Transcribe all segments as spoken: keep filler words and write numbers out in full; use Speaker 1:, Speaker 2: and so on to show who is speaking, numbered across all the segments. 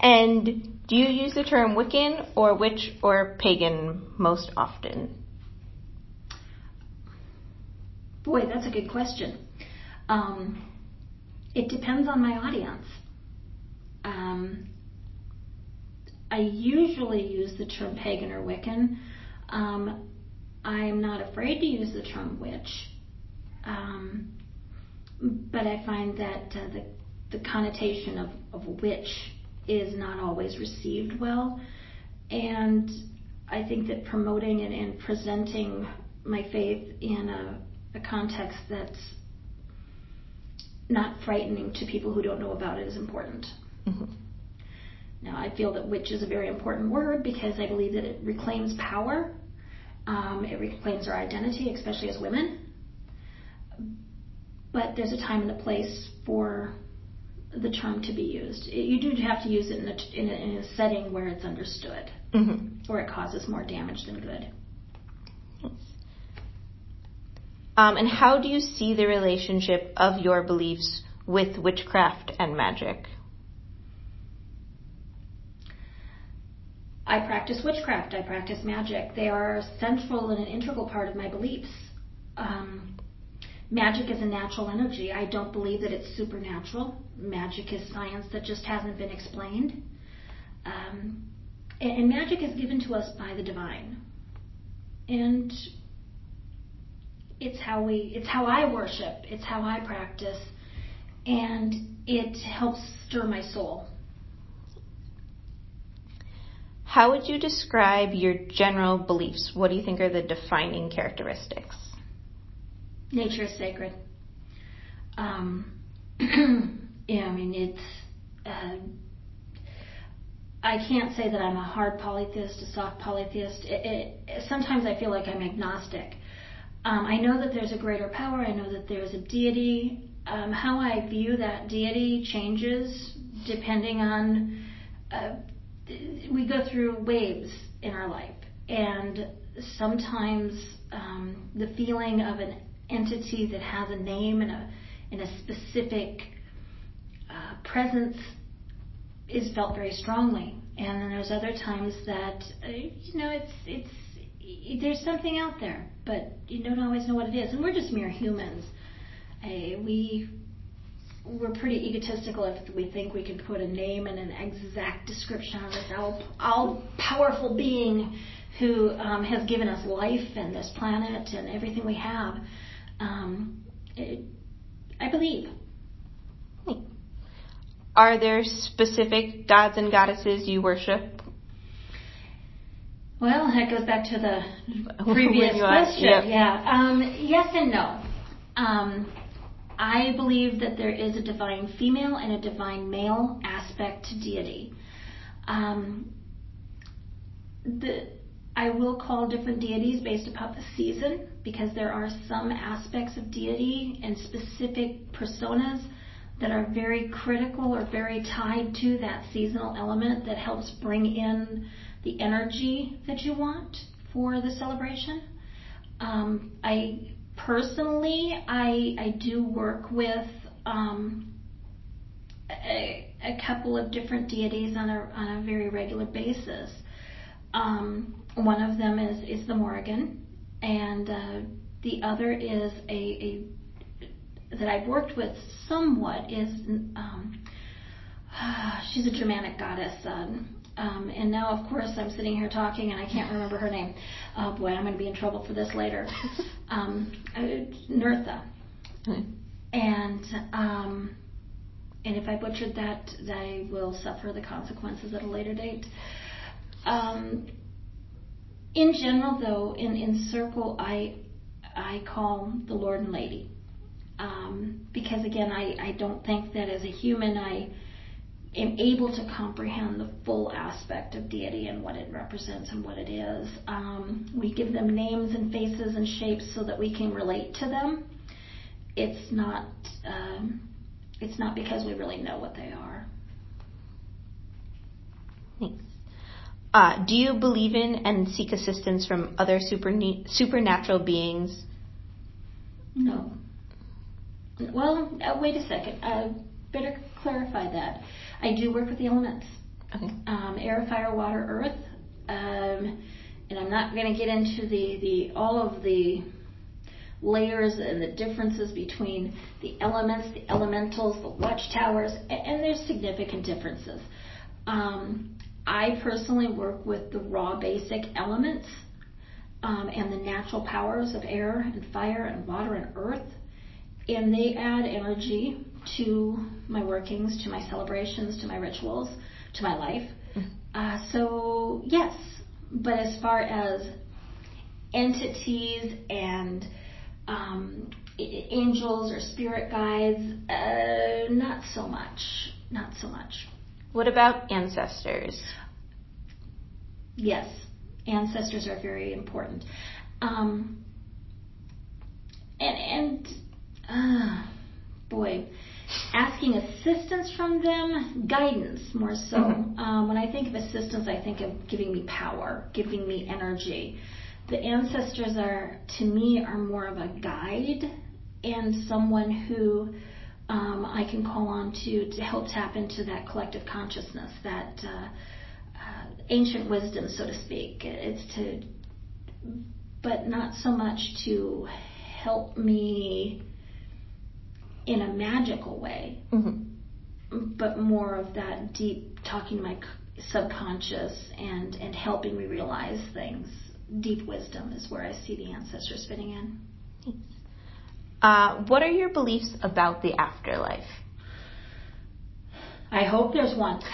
Speaker 1: And do you use the term Wiccan or witch or pagan most often?
Speaker 2: Boy, that's a good question. Um, it depends on my audience. Um, I usually use the term pagan or Wiccan. Um, I am not afraid to use the term witch, um, but I find that uh, the, the connotation of, of witch is not always received well, and I think that promoting and, and presenting my faith in a, a context that's not frightening to people who don't know about it is important.
Speaker 1: Mm-hmm.
Speaker 2: Now, I feel that witch is a very important word because I believe that it reclaims power. Um, it reclaims our identity, especially as women. But there's a time and a place for the term to be used. You do have to use it in a, in a, in a setting where it's understood,
Speaker 1: mm-hmm.
Speaker 2: or it causes more damage than good.
Speaker 1: Um, and how do you see the relationship of your beliefs with witchcraft and magic?
Speaker 2: I practice witchcraft. I practice magic. They are central and an integral part of my beliefs. Um, magic is a natural energy. I don't believe that it's supernatural. Magic is science that just hasn't been explained. Um, and, and magic is given to us by the divine. And it's how we, it's how I worship. It's how I practice. And it helps stir my soul.
Speaker 1: How would you describe your general beliefs? What do you think are the defining characteristics?
Speaker 2: Nature is sacred. Um, yeah, I mean, it's... Uh, I can't say that I'm a hard polytheist, a soft polytheist. It, it, sometimes I feel like I'm agnostic. Um, I know that there's a greater power. I know that there's a deity. Um, how I view that deity changes depending on... Uh, we go through waves in our life, and sometimes um, the feeling of an entity that has a name and a, and a specific uh, presence is felt very strongly. And then there's other times that uh, you know it's it's there's something out there, but you don't always know what it is. And we're just mere humans. Uh, we We're pretty egotistical if we think we can put a name and an exact description on this all, all powerful being who um, has given us life and this planet and everything we have. Um, it, I believe.
Speaker 1: Are there specific gods and goddesses you worship?
Speaker 2: Well, that goes back to the previous question.
Speaker 1: Yep.
Speaker 2: Yeah. Um, yes and no. Um, I believe that there is a divine female and a divine male aspect to deity. Um, the, I will call different deities based upon the season, because there are some aspects of deity and specific personas that are very critical or very tied to that seasonal element that helps bring in the energy that you want for the celebration. Um, I Personally, I, I do work with um, a, a couple of different deities on a, on a very regular basis. Um, one of them is, is the Morrigan, and uh, the other is a, a that I've worked with somewhat is um, she's a Germanic goddess. Um, Um, and now, of course, I'm sitting here talking and I can't remember her name. Oh boy, I'm going to be in trouble for this later. Um, Nertha.
Speaker 1: Mm-hmm.
Speaker 2: And um, and if I butchered that, I will suffer the consequences at a later date. Um, in general, though, in, in circle, I I call the Lord and Lady. Um, because, again, I, I don't think that as a human I am able to comprehend the full aspect of deity and what it represents and what it is. Um, we give them names and faces and shapes so that we can relate to them. It's not um, it's not because we really know what they are.
Speaker 1: Thanks. Uh, do you believe in and seek assistance from other super supernatural beings?
Speaker 2: No. Well, uh, wait a second. I better clarify that. I do work with the elements.
Speaker 1: Okay.
Speaker 2: Um, air, fire, water, earth. Um, and I'm not going to get into the, the all of the layers and the differences between the elements, the elementals, the watchtowers, and, and there's significant differences. Um, I personally work with the raw basic elements um, and the natural powers of air and fire and water and earth, and they add energy to my workings, to my celebrations, to my rituals, to my life. Uh, so yes, but as far as entities and um, angels or spirit guides, uh, not so much, not so much.
Speaker 1: What about ancestors?
Speaker 2: Yes, ancestors are very important. Um, and, and uh, boy, asking assistance from them, guidance more so. Mm-hmm. Um, when I think of assistance, I think of giving me power, giving me energy. The ancestors are, to me, are more of a guide and someone who um, I can call on to to help tap into that collective consciousness, that uh, uh, ancient wisdom, so to speak. It's to, but not so much to help me in a magical way, mm-hmm. but more of that deep talking to my subconscious and, and helping me realize things. Deep wisdom is where I see the ancestors fitting in.
Speaker 1: Thanks. Uh, what are your beliefs about the afterlife?
Speaker 2: I hope there's one.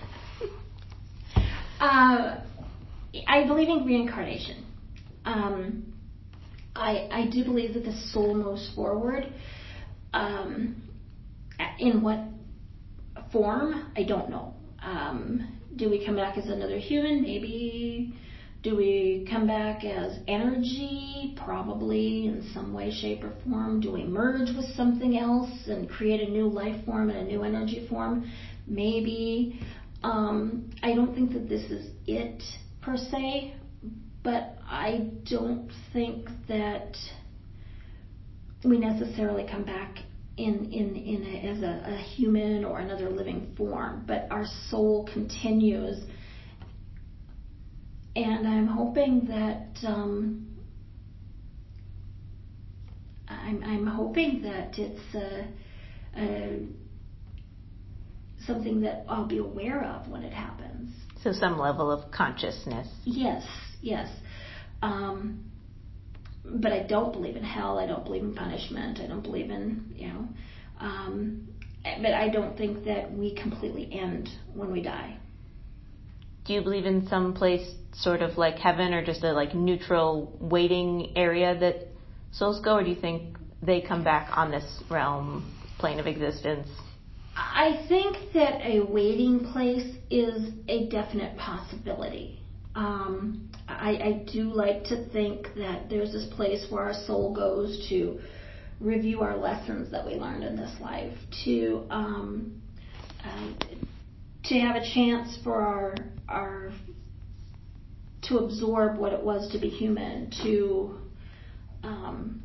Speaker 2: uh, I believe in reincarnation. Um, I, I do believe that the soul moves forward. Um, in what form? I don't know. Um, do we come back as another human? Maybe. Do we come back as energy? Probably in some way, shape, or form. Do we merge with something else and create a new life form and a new energy form? Maybe. Um, I don't think that this is it per se, but I don't think that we necessarily come back in in, in a, as a, a human or another living form, but our soul continues. And I'm hoping that um, I'm, I'm hoping that it's uh, uh, something that I'll be aware of when it happens.
Speaker 1: So some level of consciousness.
Speaker 2: Yes, yes. Um, but I don't believe in hell. I don't believe in punishment. I don't believe in, you know. Um, but I don't think that we completely end when we die.
Speaker 1: Do you believe in some place sort of like heaven or just a like neutral waiting area that souls go, or do you think they come back on this realm, plane of existence?
Speaker 2: I think that a waiting place is a definite possibility. Um, I, I do like to think that there's this place where our soul goes to review our lessons that we learned in this life, to um, uh, to have a chance for our our to absorb what it was to be human, to um,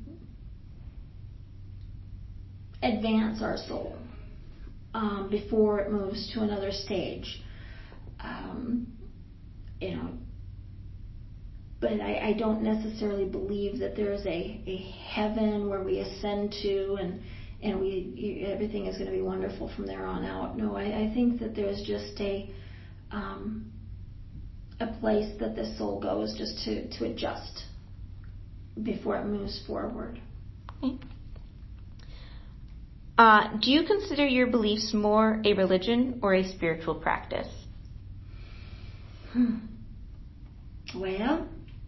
Speaker 2: advance our soul um, before it moves to another stage. Um, you know, but I, I don't necessarily believe that there's a, a heaven where we ascend to and and we everything is going to be wonderful from there on out. No, I, I think that there's just a um, a place that the soul goes just to, to adjust before it moves forward.
Speaker 1: Okay. Uh, do you consider your beliefs more a religion or a spiritual practice?
Speaker 2: Hmm. Well,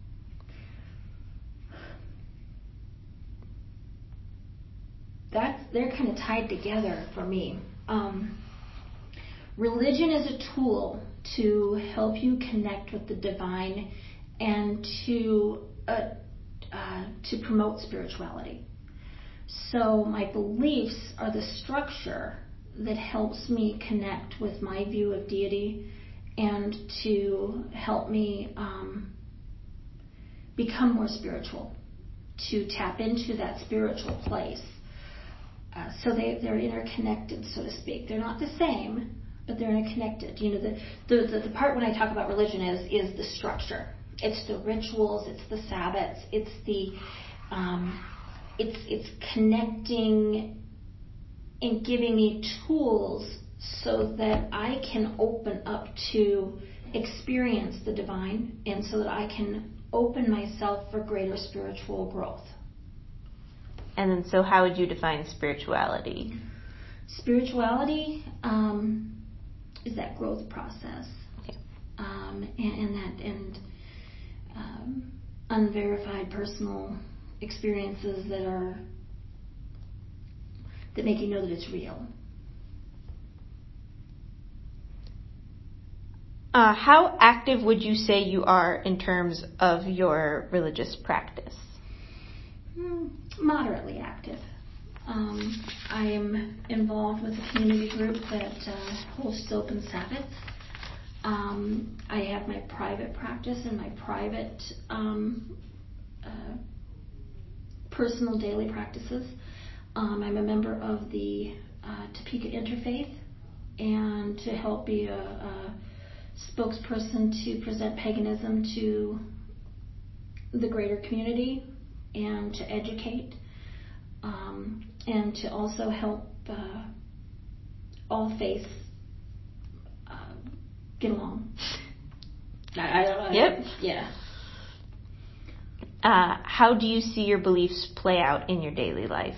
Speaker 2: that's they're kind of tied together for me. Um, religion is a tool to help you connect with the divine and to uh, uh, to promote spirituality. So my beliefs are the structure that helps me connect with my view of deity and to help me um, become more spiritual, to tap into that spiritual place. Uh, so they, they're interconnected, so to speak. They're not the same, but they're interconnected. You know, the, the, the, the part when I talk about religion is, is the structure. It's the rituals, it's the Sabbaths, it's the, um, it's, it's connecting and giving me tools so that I can open up to experience the divine, and so that I can open myself for greater spiritual growth.
Speaker 1: And then, so how would you define spirituality?
Speaker 2: Spirituality um, is that growth process,
Speaker 1: okay.
Speaker 2: um, and, and that and um, unverified personal experiences that are that make you know that it's real.
Speaker 1: Uh, how active would you say you are in terms of your religious practice?
Speaker 2: Mm, moderately active. Um, I am involved with a community group that uh, hosts open Sabbaths. Um, I have my private practice and my private um, uh, personal daily practices. Um, I'm a member of the uh, Topeka Interfaith, and to help be a, a spokesperson to present paganism to the greater community and to educate, um, and to also help uh, all faiths uh, get along. I, I don't know.
Speaker 1: Yep.
Speaker 2: Yeah.
Speaker 1: Uh, how do you see your beliefs play out in your daily life?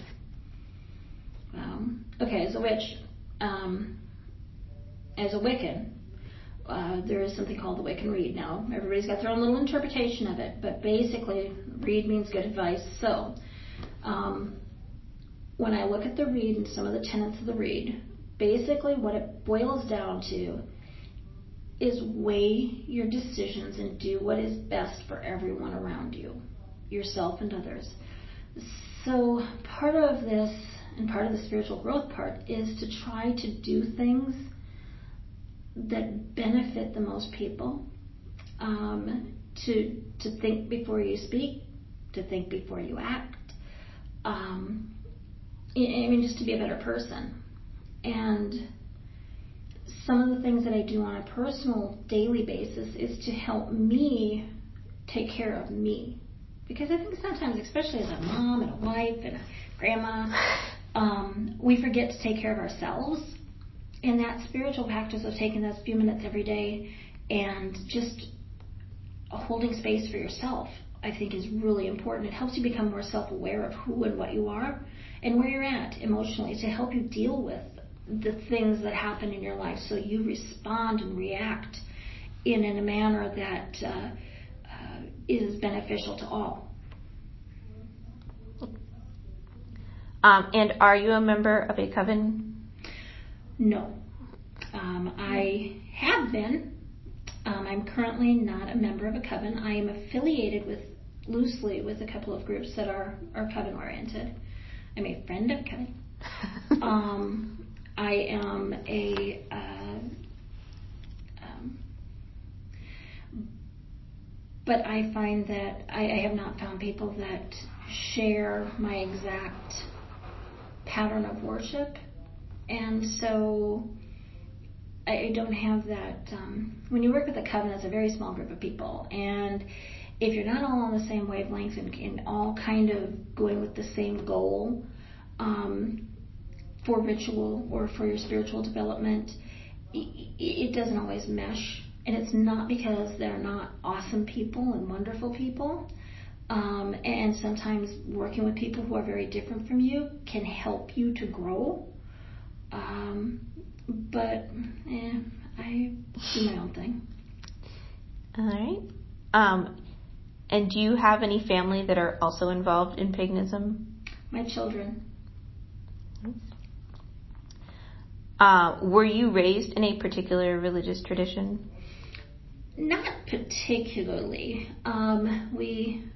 Speaker 2: Um, okay, as a witch, um, as a Wiccan, uh, there is something called the Wiccan Rede. Now, everybody's got their own little interpretation of it, but basically, Rede means good advice. So, um, when I look at the Rede and some of the tenets of the Rede, basically what it boils down to is weigh your decisions and do what is best for everyone around you, yourself and others. So, part of this, and part of the spiritual growth part, is to try to do things that benefit the most people, um, to to think before you speak, to think before you act, um, I mean, just to be a better person. And some of the things that I do on a personal daily basis is to help me take care of me. Because I think sometimes, especially as a mom and a wife and a grandma, um, we forget to take care of ourselves. And that spiritual practice of taking those few minutes every day and just holding space for yourself, I think, is really important. It helps you become more self-aware of who and what you are and where you're at emotionally, to help you deal with the things that happen in your life, so you respond and react in, in a manner that uh, uh, is beneficial to all.
Speaker 1: Um, and are you a member of a coven?
Speaker 2: No. Um, I have been. Um, I'm currently not a member of a coven. I am affiliated with, loosely, with a couple of groups that are, are coven oriented. I'm a friend of coven. um, I am a uh, um, but I find that I, I have not found people that share my exact pattern of worship. And so I, I don't have that. Um, when you work with a coven, it's a very small group of people. And if you're not all on the same wavelength and, and all kind of going with the same goal um, for ritual or for your spiritual development, it, it doesn't always mesh. And it's not because they're not awesome people and wonderful people. Um, and sometimes working with people who are very different from you can help you to grow. Um, but eh, I do my own thing.
Speaker 1: All right. Um, and do you have any family that are also involved in paganism?
Speaker 2: My children.
Speaker 1: Uh, were you raised in a particular religious tradition?
Speaker 2: Not particularly. Um, we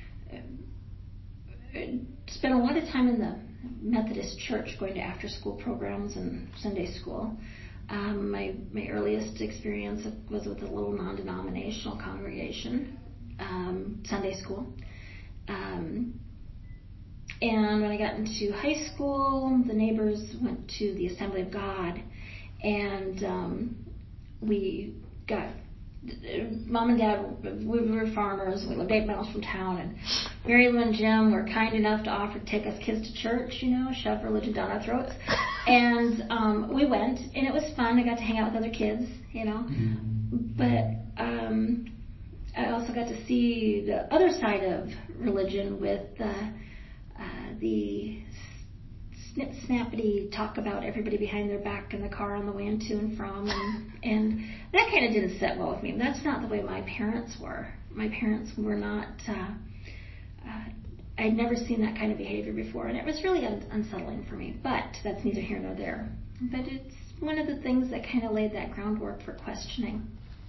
Speaker 2: spent a lot of time in the Methodist Church, going to after-school programs and Sunday school. Um, my my earliest experience was with a little non-denominational congregation, um, Sunday school. Um, and when I got into high school, the neighbors went to the Assembly of God, and um, we got, Mom and Dad, we were farmers, we lived eight miles from town, and Mary Lou and Jim were kind enough to offer to take us kids to church, you know, shove religion down our throats. And um, we went, and it was fun. I got to hang out with other kids, you know. But um, I also got to see the other side of religion with uh, uh, the snip snappity talk about everybody behind their back in the car on the way to and from, and, and that kind of didn't sit well with me. That's not the way my parents were. My parents were not, uh, uh, I'd never seen that kind of behavior before, and it was really un- unsettling for me, but that's neither here nor there. But it's one of the things that kind of laid that groundwork for questioning.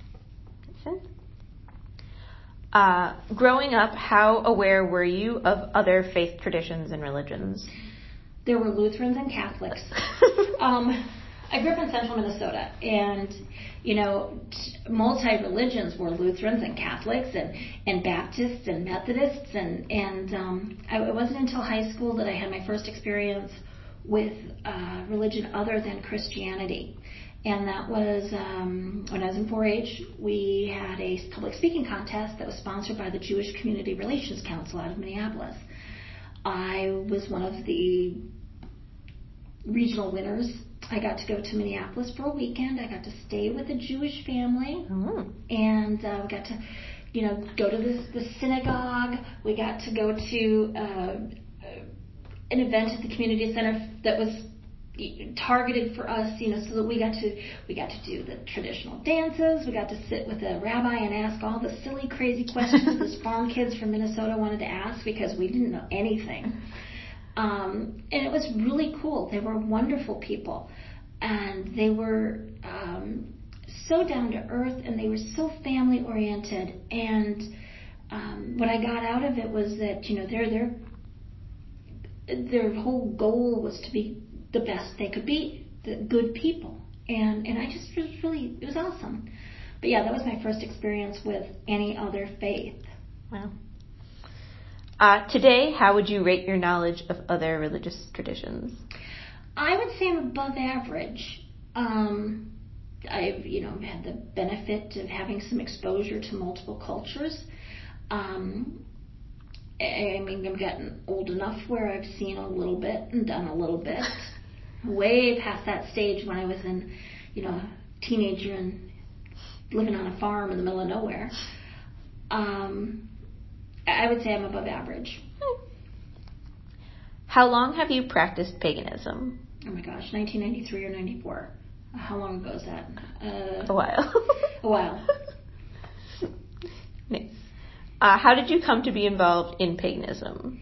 Speaker 1: Uh, growing up, how aware were you of other faith traditions and religions?
Speaker 2: There were Lutherans and Catholics. um, I grew up in central Minnesota, and, you know, multi-religions were Lutherans and Catholics and, and Baptists and Methodists, and, and um, I, it wasn't until high school that I had my first experience with uh, religion other than Christianity. And that was um, when I was in four H, we had a public speaking contest that was sponsored by the Jewish Community Relations Council out of Minneapolis. I was one of the regional winners. I got to go to Minneapolis for a weekend. I got to stay with a Jewish family, mm. and uh, we got to, you know, go to the, the synagogue. We got to go to uh, an event at the community center that was targeted for us, you know, so that we got to we got to do the traditional dances. We got to sit with a rabbi and ask all the silly, crazy questions those farm kids from Minnesota wanted to ask because we didn't know anything. Um, and it was really cool. They were wonderful people, and they were um, so down to earth, and they were so family oriented. And um, what I got out of it was that, you know, their their their whole goal was to be the best they could be, the good people. And and I just was really, it was awesome. But yeah, that was my first experience with any other faith.
Speaker 1: Wow. Uh, today, how would you rate your knowledge of other religious traditions?
Speaker 2: I would say I'm above average. Um, I've, you know, had the benefit of having some exposure to multiple cultures. Um, I mean, I've gotten old enough where I've seen a little bit and done a little bit. Way past that stage when I was in, you know, teenager and living on a farm in the middle of nowhere. Um, I would say I'm above average.
Speaker 1: How long have you practiced paganism?
Speaker 2: Oh my gosh, nineteen ninety-three or ninety-four. How long ago is that? Uh,
Speaker 1: a while.
Speaker 2: a while.
Speaker 1: Nice. Uh, how did you come to be involved in paganism?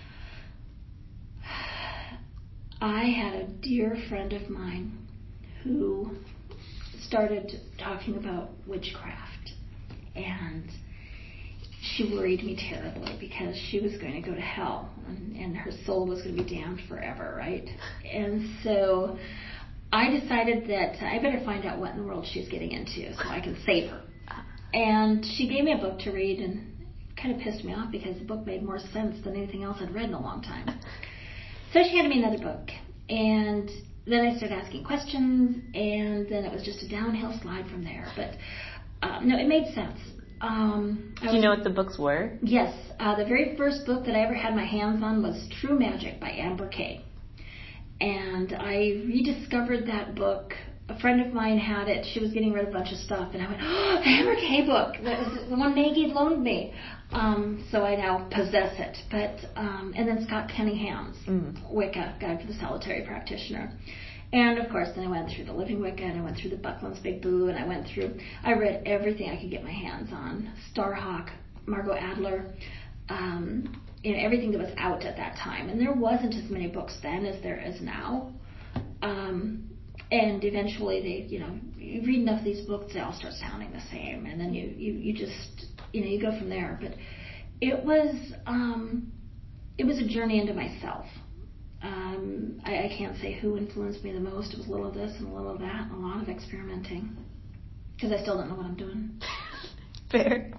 Speaker 2: I had a dear friend of mine who started talking about witchcraft, and she worried me terribly because she was going to go to hell, and, and her soul was going to be damned forever, right? And so I decided that I better find out what in the world she's getting into so I can save her. And she gave me a book to read, and it kind of pissed me off because the book made more sense than anything else I'd read in a long time. So she handed me another book, and then I started asking questions, and then it was just a downhill slide from there. But uh, no, it made sense. Um,
Speaker 1: Do you know what the books were?
Speaker 2: Yes. Uh, the very first book that I ever had my hands on was True Magic by Amber Kay. And I rediscovered that book. A friend of mine had it. She was getting rid of a bunch of stuff. And I went, oh, the Amber Kay book. That was the one Maggie had loaned me. Um, so I now possess it. But um, and then Scott Cunningham's mm. Wicca, Guide for the Solitary Practitioner. And of course, then I went through the Living Wicca, and I went through the Buckland's Big Boo, and I went through, I read everything I could get my hands on. Starhawk, Margot Adler, um, you know, everything that was out at that time. And there wasn't as many books then as there is now. Um, and eventually they, you know, you read enough of these books, they all start sounding the same. And then you, you, you just, you know, you go from there. But it was, um, it was a journey into myself. Um, I, I can't say who influenced me the most. It was a little of this and a little of that and a lot of experimenting. Because I still don't know what I'm doing.
Speaker 1: Fair.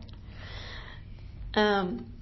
Speaker 1: Um,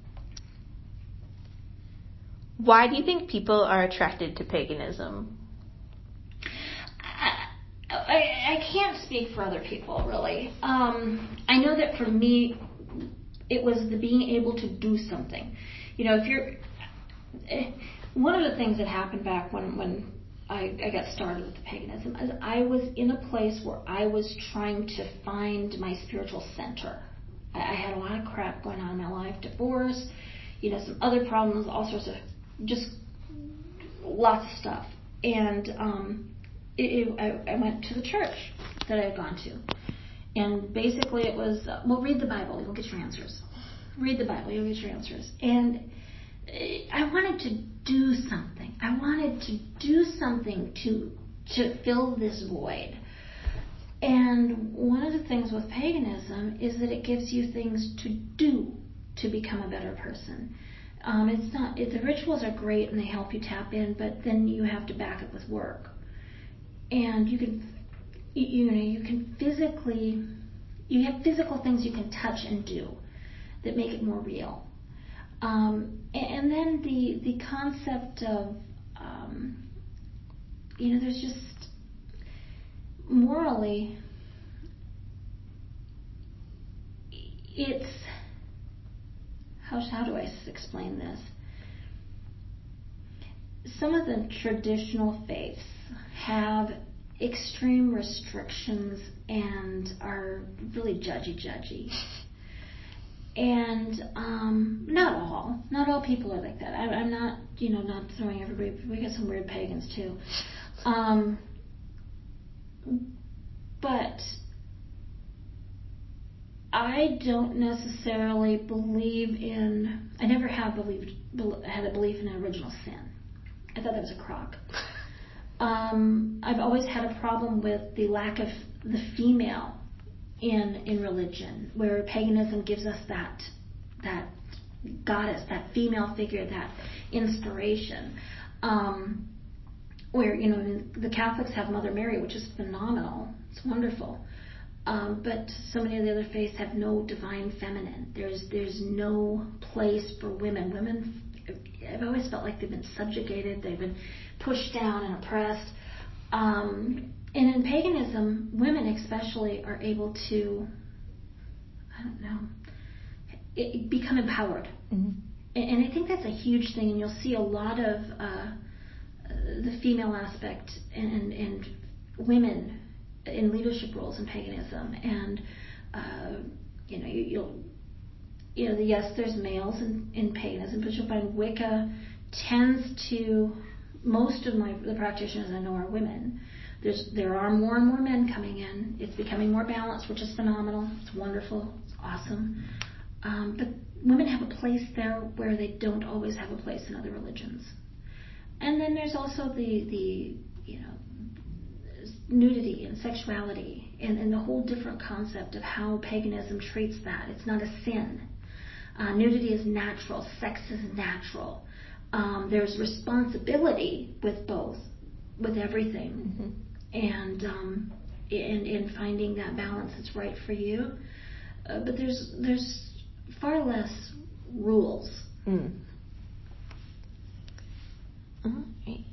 Speaker 1: why do you think people are attracted to paganism?
Speaker 2: I, I, I can't speak for other people, really. Um, I know that for me, it was the being able to do something. You know, if you're... One of the things that happened back when, when I, I got started with the paganism is I was in a place where I was trying to find my spiritual center. I, I had a lot of crap going on in my life, divorce, you know, some other problems, all sorts of, just lots of stuff. And um, it, it, I, I went to the church that I had gone to. And basically it was, uh, well, read the Bible, you'll get your answers. Read the Bible, you'll get your answers. And I wanted to do something. I wanted to do something to to fill this void. And one of the things with paganism is that it gives you things to do to become a better person. Um, it's not it, the rituals are great and they help you tap in, but then you have to back it with work. And you can you know you can physically you have physical things you can touch and do that make it more real. Um, and then the the concept of, um, you know, there's just morally, it's, how, how do I explain this? Some of the traditional faiths have extreme restrictions and are really judgy judgy. And um, not all, not all people are like that. I, I'm not, you know, not throwing everybody. We got some weird pagans too. Um, but I don't necessarily believe in. I never have believed had a belief in an original sin. I thought that was a crock. Um, I've always had a problem with the lack of the female in in religion, where paganism gives us that that goddess, that female figure, that inspiration. Um, where, you know, the Catholics have Mother Mary, which is phenomenal. It's wonderful. Um, but so many of the other faiths have no divine feminine. There's there's no place for women. Women, I've always felt like they've been subjugated. They've been pushed down and oppressed. Um, And in paganism, women especially are able to, I don't know, it, become empowered. Mm-hmm. And, and I think that's a huge thing. And you'll see a lot of uh, the female aspect and, and women in leadership roles in paganism. And, uh, you know, you, you'll, you know, yes, there's males in, in paganism, but you'll find Wicca tends to, most of my the practitioners I know are women. There's, there are more and more men coming in. It's becoming more balanced, which is phenomenal. It's wonderful. It's awesome. Um, but women have a place there where they don't always have a place in other religions. And then there's also the, the you know, nudity and sexuality and, and the whole different concept of how paganism treats that. It's not a sin. Uh, nudity is natural. Sex is natural. Um, there's responsibility with both, with everything. Mm-hmm. And um, in, in finding that balance that's right for you. Uh, but there's there's far less rules. Mm.
Speaker 1: Okay.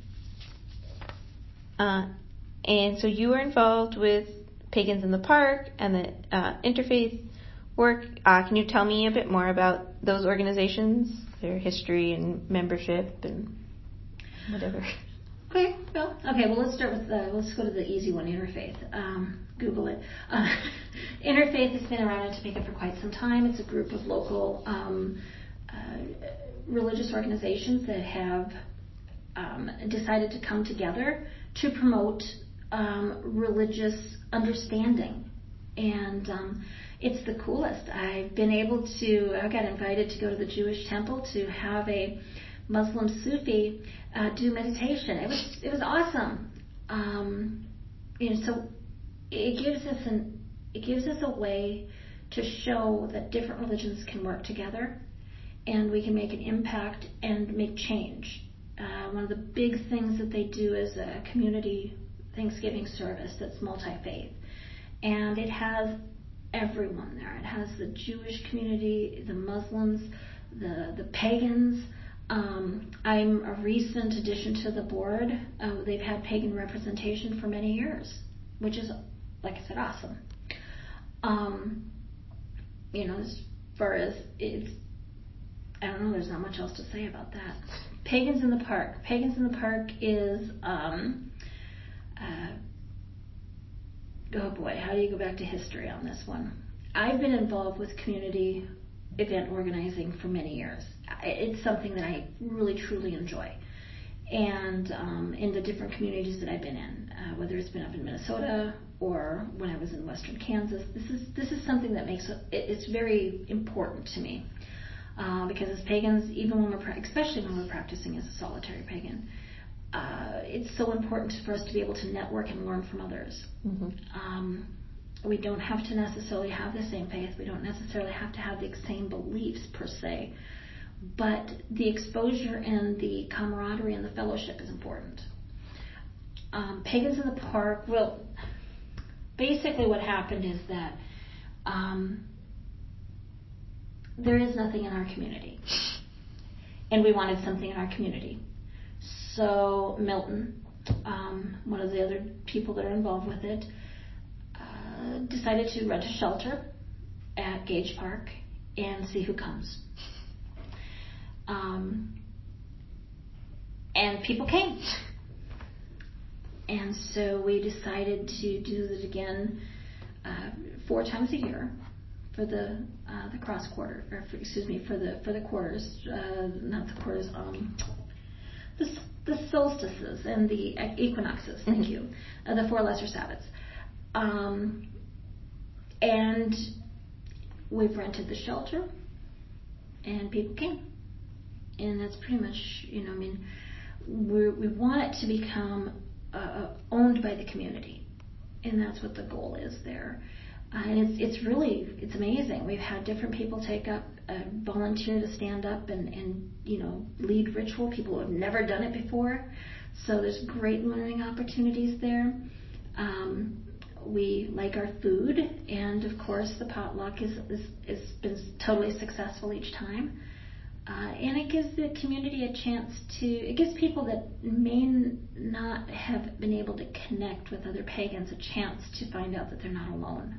Speaker 1: Uh, and so you were involved with Pagans in the Park and the uh, interfaith work. Uh, can you tell me a bit more about those organizations, their history and membership and whatever?
Speaker 2: Okay, well, okay. Well, let's start with the, let's go to the easy one, Interfaith. Um, Google it. Uh, Interfaith has been around in Topeka for quite some time. It's a group of local um, uh, religious organizations that have um, decided to come together to promote um, religious understanding, and um, it's the coolest. I've been able to. I got invited to go to the Jewish temple to have a Muslim Sufi uh, do meditation. It was it was awesome. Um, you know, so it gives us an it gives us a way to show that different religions can work together, and we can make an impact and make change. Uh, one of the big things that they do is a community Thanksgiving service that's multi-faith, and it has everyone there. It has the Jewish community, the Muslims, the the pagans. Um, I'm a recent addition to the board. Uh, they've had pagan representation for many years. which is, like I said, awesome. Um, you know, as far as it's, I don't know, there's not much else to say about that. Pagans in the Park. Pagans in the Park is, um, uh, oh boy, how do you go back to history on this one? I've been involved with community event organizing for many years. It's something that I really, truly enjoy. And um, in the different communities that I've been in, uh, whether it's been up in Minnesota or when I was in western Kansas, this is this is something that makes it, it's very important to me. Uh, because as pagans, even when we're, especially when we're practicing as a solitary pagan, uh, it's so important for us to be able to network and learn from others. Mm-hmm. Um, we don't have to necessarily have the same faith. We don't necessarily have to have the same beliefs per se. But the exposure and the camaraderie and the fellowship is important. Um, Pagans in the Park, well, basically what happened is that um, there is nothing in our community. And we wanted something in our community. So Milton, um, one of the other people that are involved with it, uh, decided to rent a shelter at Gage Park and see who comes. Um, and people came. And so we decided to do it again uh, four times a year for the uh, the cross quarter, or for, excuse me, for the for the quarters, uh, not the quarters, um, the the solstices and the equinoxes. Thank mm-hmm. you, uh, the four lesser Sabbaths. Um, and we've rented the shelter, and people came. And that's pretty much, you know, I mean, we we want it to become uh, owned by the community, and that's what the goal is there. Uh, and it's it's really, it's amazing. We've had different people take up, uh, volunteer to stand up and, and, you know, lead ritual, people who have never done it before. So there's great learning opportunities there. Um, we like our food, and of course the potluck is, is, is been totally successful each time. Uh, and it gives the community a chance to, it gives people that may not have been able to connect with other pagans a chance to find out that they're not alone.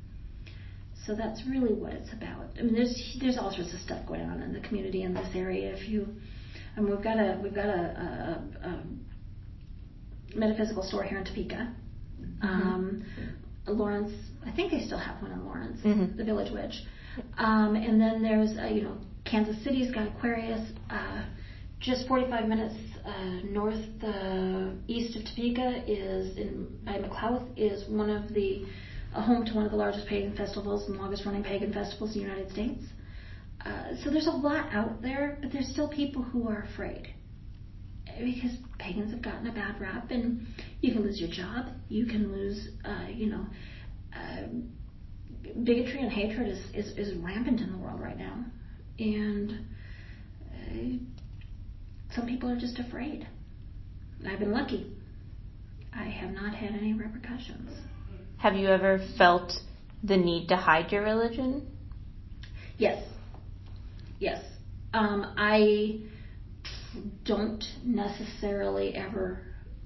Speaker 2: So that's really what it's about. I mean, there's there's all sorts of stuff going on in the community in this area. If you, I mean, we've got a we've got a, a, a metaphysical store here in Topeka. Mm-hmm. Um, Lawrence, I think they still have one in Lawrence, mm-hmm. the Village Witch. Um, and then there's uh, you know. Kansas City's got Aquarius. Uh, just forty-five minutes uh, north, uh, east of Topeka is in by McLeod is one of the uh, home to one of the largest pagan festivals and longest running pagan festivals in the United States. Uh, so there's a lot out there, but there's still people who are afraid because pagans have gotten a bad rap, and you can lose your job. You can lose, uh, you know, uh, bigotry and hatred is, is is rampant in the world right now. And uh, some people are just afraid. I've been lucky. I have not had any repercussions.
Speaker 1: Have you ever felt the need to hide your religion?
Speaker 2: Yes. Yes. Um, I don't necessarily ever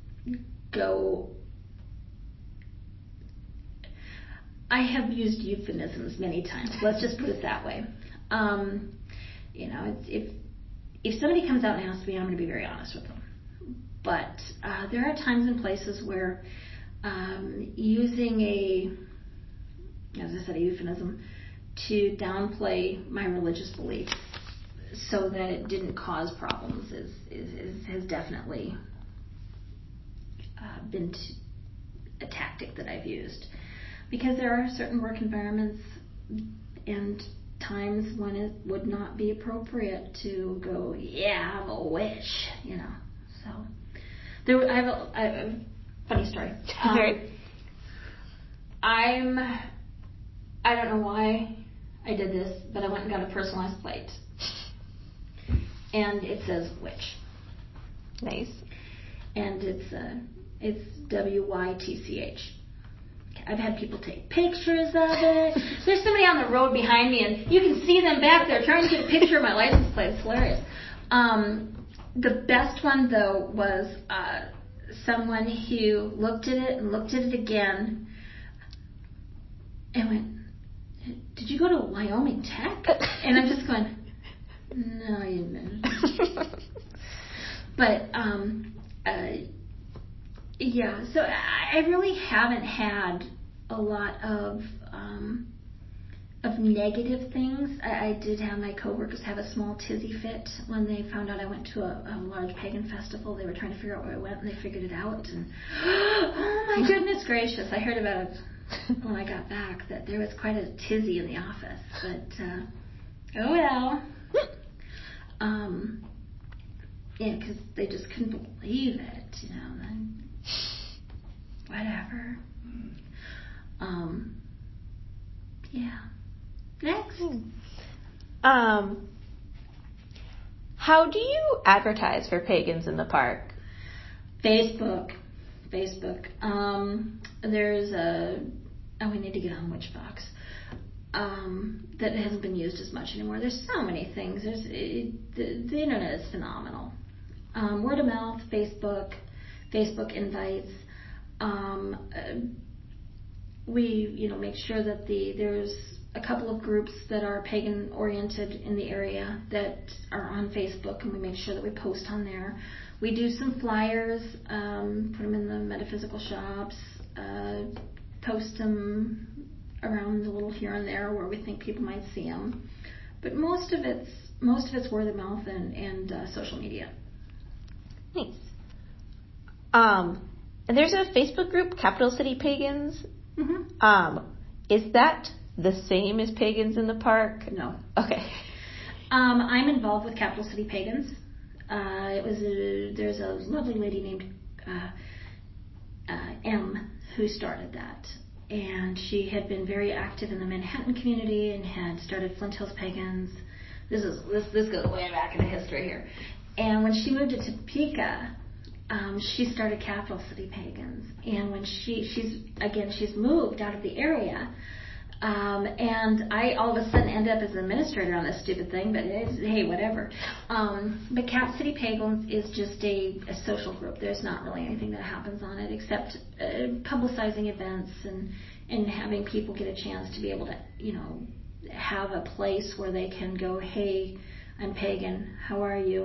Speaker 2: go... I have used euphemisms many times. Let's just put it that way. Um, you know, it's, if if somebody comes out and asks me, I'm going to be very honest with them. But uh, there are times and places where um, using a, as I said, a euphemism, to downplay my religious beliefs so that it didn't cause problems is, is, is has definitely uh, been t- a tactic that I've used. Because there are certain work environments and times when it would not be appropriate to go, yeah, I'm a witch, you know. So, there, I have a, I have a funny story. Um, I'm, I don't know why I did this, but I went and got a personalized plate. And it says witch.
Speaker 1: Nice.
Speaker 2: And it's, uh, it's W Y T C H. I've had people take pictures of it. There's somebody on the road behind me, and you can see them back there trying to get a picture of my license plate. It's hilarious. Um, the best one, though, was uh, someone who looked at it and looked at it again and went, "Did you go to Wyoming Tech?" And I'm just going, "No, you didn't." But um, uh, yeah, so I really haven't had a lot of um, of negative things. I, I did have my coworkers have a small tizzy fit when they found out I went to a, a large pagan festival. They were trying to figure out where I went, and they figured it out. And oh my goodness gracious, I heard about it when I got back, that there was quite a tizzy in the office. But uh, oh well. Um, yeah, because they just couldn't believe it, you know. And whatever. Um, yeah. Next.
Speaker 1: Um, how do you advertise for pagans in the park?
Speaker 2: Facebook. Facebook. Um, there's a, oh, we need to get on Witchbox. Um, that hasn't been used as much anymore. There's so many things. There's it, the, the internet is phenomenal. Um, word of mouth, Facebook, Facebook invites. Um, uh, we, you know, make sure that the there's a couple of groups that are pagan oriented in the area that are on Facebook, and we make sure that we post on there. We do some flyers, um, put them in the metaphysical shops, uh, post them around a little here and there where we think people might see them. But most of it's most of it's word of mouth and and uh, social media.
Speaker 1: Nice. Um, and there's a Facebook group, Capital City Pagans.
Speaker 2: Mm-hmm.
Speaker 1: Um, is that the same as Pagans in the Park?
Speaker 2: No.
Speaker 1: Okay.
Speaker 2: Um, I'm involved with Capital City Pagans. Uh, it was a, there's a lovely lady named uh, uh, M who started that, and she had been very active in the Manhattan community and had started Flint Hills Pagans. This is this this goes way back in the history here. And when she moved to Topeka, um, she started Capital City Pagans. And when she she's again she's moved out of the area. Um, and I all of a sudden end up as an administrator on this stupid thing, but it's, hey, whatever. Um, but Cap City Pagans is just a, a social group. There's not really anything that happens on it except uh, publicizing events and, and having people get a chance to be able to, you know, have a place where they can go, hey, I'm pagan, how are you?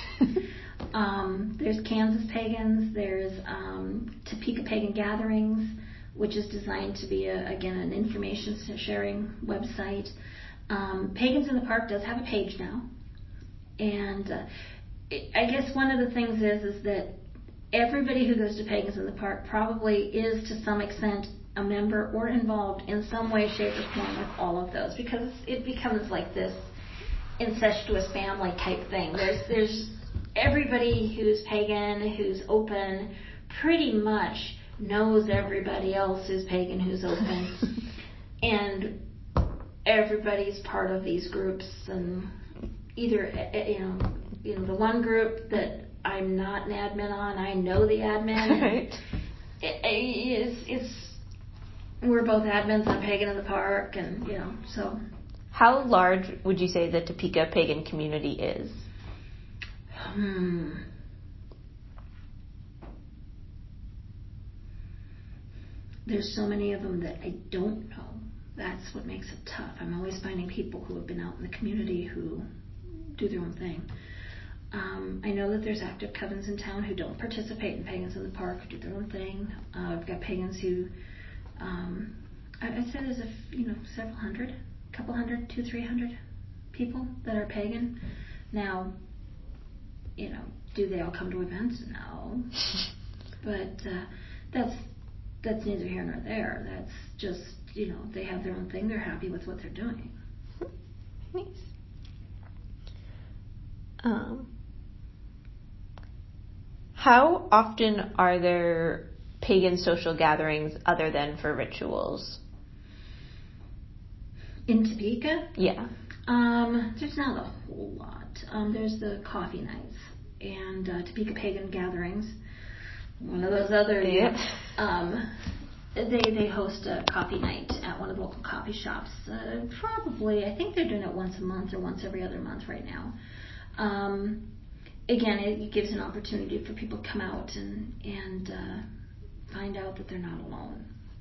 Speaker 2: um, there's Kansas Pagans, there's um, Topeka Pagan Gatherings, which is designed to be, a, again, an information sharing website. Um, Pagans in the Park does have a page now. And uh, it, I guess one of the things is, is that everybody who goes to Pagans in the Park probably is, to some extent, a member or involved in some way, shape, or form with all of those, because it becomes like this incestuous family type thing. There's, there's everybody who's pagan, who's open, pretty much knows everybody else who's pagan who's open, and everybody's part of these groups. And either you know, you know, the one group that I'm not an admin on, I know the admin.
Speaker 1: Right.
Speaker 2: It, it's, it's we're both admins on Pagan in the Park, and you know, so.
Speaker 1: How large would you say the Topeka pagan community is?
Speaker 2: Hmm. There's so many of them that I don't know. That's what makes it tough. I'm always finding people who have been out in the community who do their own thing. Um, I know that there's active covens in town who don't participate in Pagans in the Park, who do their own thing. Uh, I've got pagans who, um, I, I'd say there's a you know several hundred, a couple hundred, two, three hundred people that are pagan. Now, you know, do they all come to events? No. But uh, that's that's neither here nor there. That's just, you know, they have their own thing. They're happy with what they're doing.
Speaker 1: Nice. Um, how often are there pagan social gatherings other than for rituals?
Speaker 2: In Topeka?
Speaker 1: Yeah.
Speaker 2: Um, there's not a whole lot. Um, there's the coffee nights and uh, Topeka Pagan Gatherings. One of those other,
Speaker 1: yeah.
Speaker 2: um, they they host a coffee night at one of the local coffee shops. Uh, probably, I think they're doing it once a month or once every other month right now. Um, again, it gives an opportunity for people to come out and, and uh, find out that they're not alone.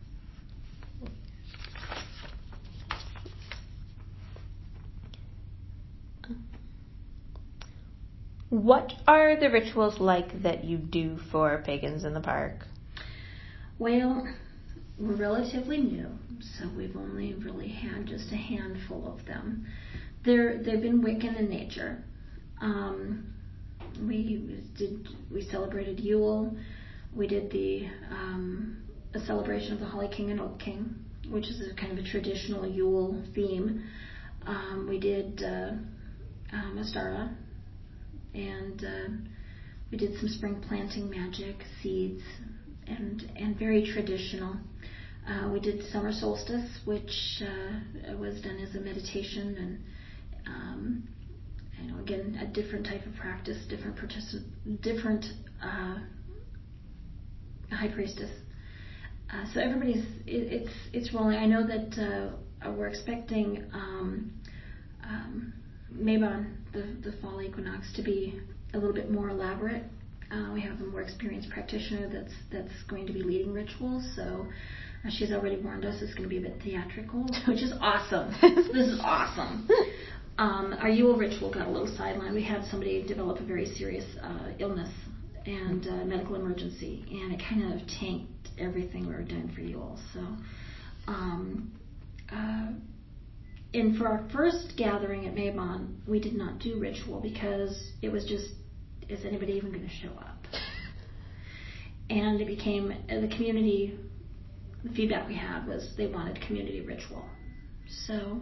Speaker 1: What are the rituals like that you do for pagans in the park?
Speaker 2: Well, we're relatively new, so we've only really had just a handful of them. They're, they've been Wiccan in nature. Um, we did we celebrated Yule. We did the um, a celebration of the Holly King and Oak King, which is a kind of a traditional Yule theme. Um, we did uh, um, Astara, and uh, we did some spring planting magic, seeds, and and very traditional. Uh, we did summer solstice, which uh, was done as a meditation, and um, you know, again, a different type of practice, different particip- different uh, high priestess. Uh, so everybody's it, it's it's rolling. I know that uh, we're expecting um, um, Mabon, the the fall equinox, to be a little bit more elaborate. Uh, we have a more experienced practitioner that's that's going to be leading rituals. So uh, she's already warned us it's going to be a bit theatrical, which is awesome. This is awesome. Um, our Yule ritual got a little sidelined. We had somebody develop a very serious uh, illness and uh, medical emergency, and it kind of tanked everything we were doing for Yule. So, um, uh, and for our first gathering at Mabon, we did not do ritual because it was just, is anybody even going to show up? And it became, uh, the community, the feedback we had was they wanted community ritual. So,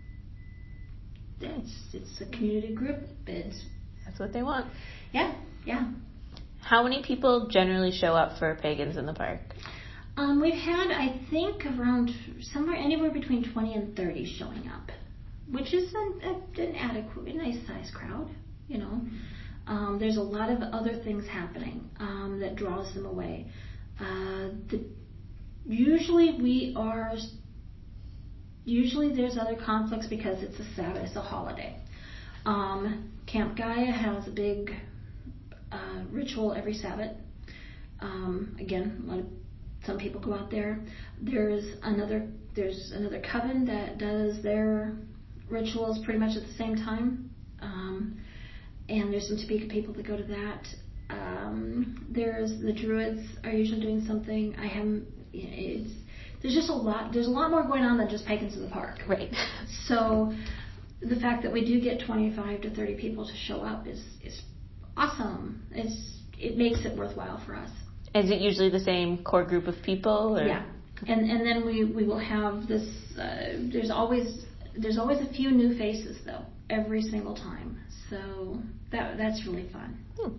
Speaker 2: it's it's a community group. It's,
Speaker 1: That's what they want.
Speaker 2: Yeah, yeah.
Speaker 1: How many people generally show up for pagans in the park?
Speaker 2: Um, we've had, I think, around somewhere anywhere between twenty and thirty showing up, which is an, a, an adequate, a nice sized crowd. You know, um, there's a lot of other things happening um, that draws them away. Uh, the, usually we are. Usually there's other conflicts because it's a Sabbath, it's a holiday. Um, Camp Gaia has a big uh, ritual every Sabbath. Um, again, a lot of, some people go out there. There's another there's another coven that does their rituals pretty much at the same time. Um, and there's some Topeka people that go to that. Um, there's the Druids are usually doing something. I haven't. It's There's just a lot, there's a lot more going on than just pagans in the park.
Speaker 1: Right.
Speaker 2: So the fact that we do get twenty-five to thirty people to show up is, is awesome. It's, it makes it worthwhile for us.
Speaker 1: Is it usually the same core group of people? Or?
Speaker 2: Yeah. And and then we, we will have this, uh, there's always, there's always a few new faces though, every single time. So that that's really fun.
Speaker 1: Hmm.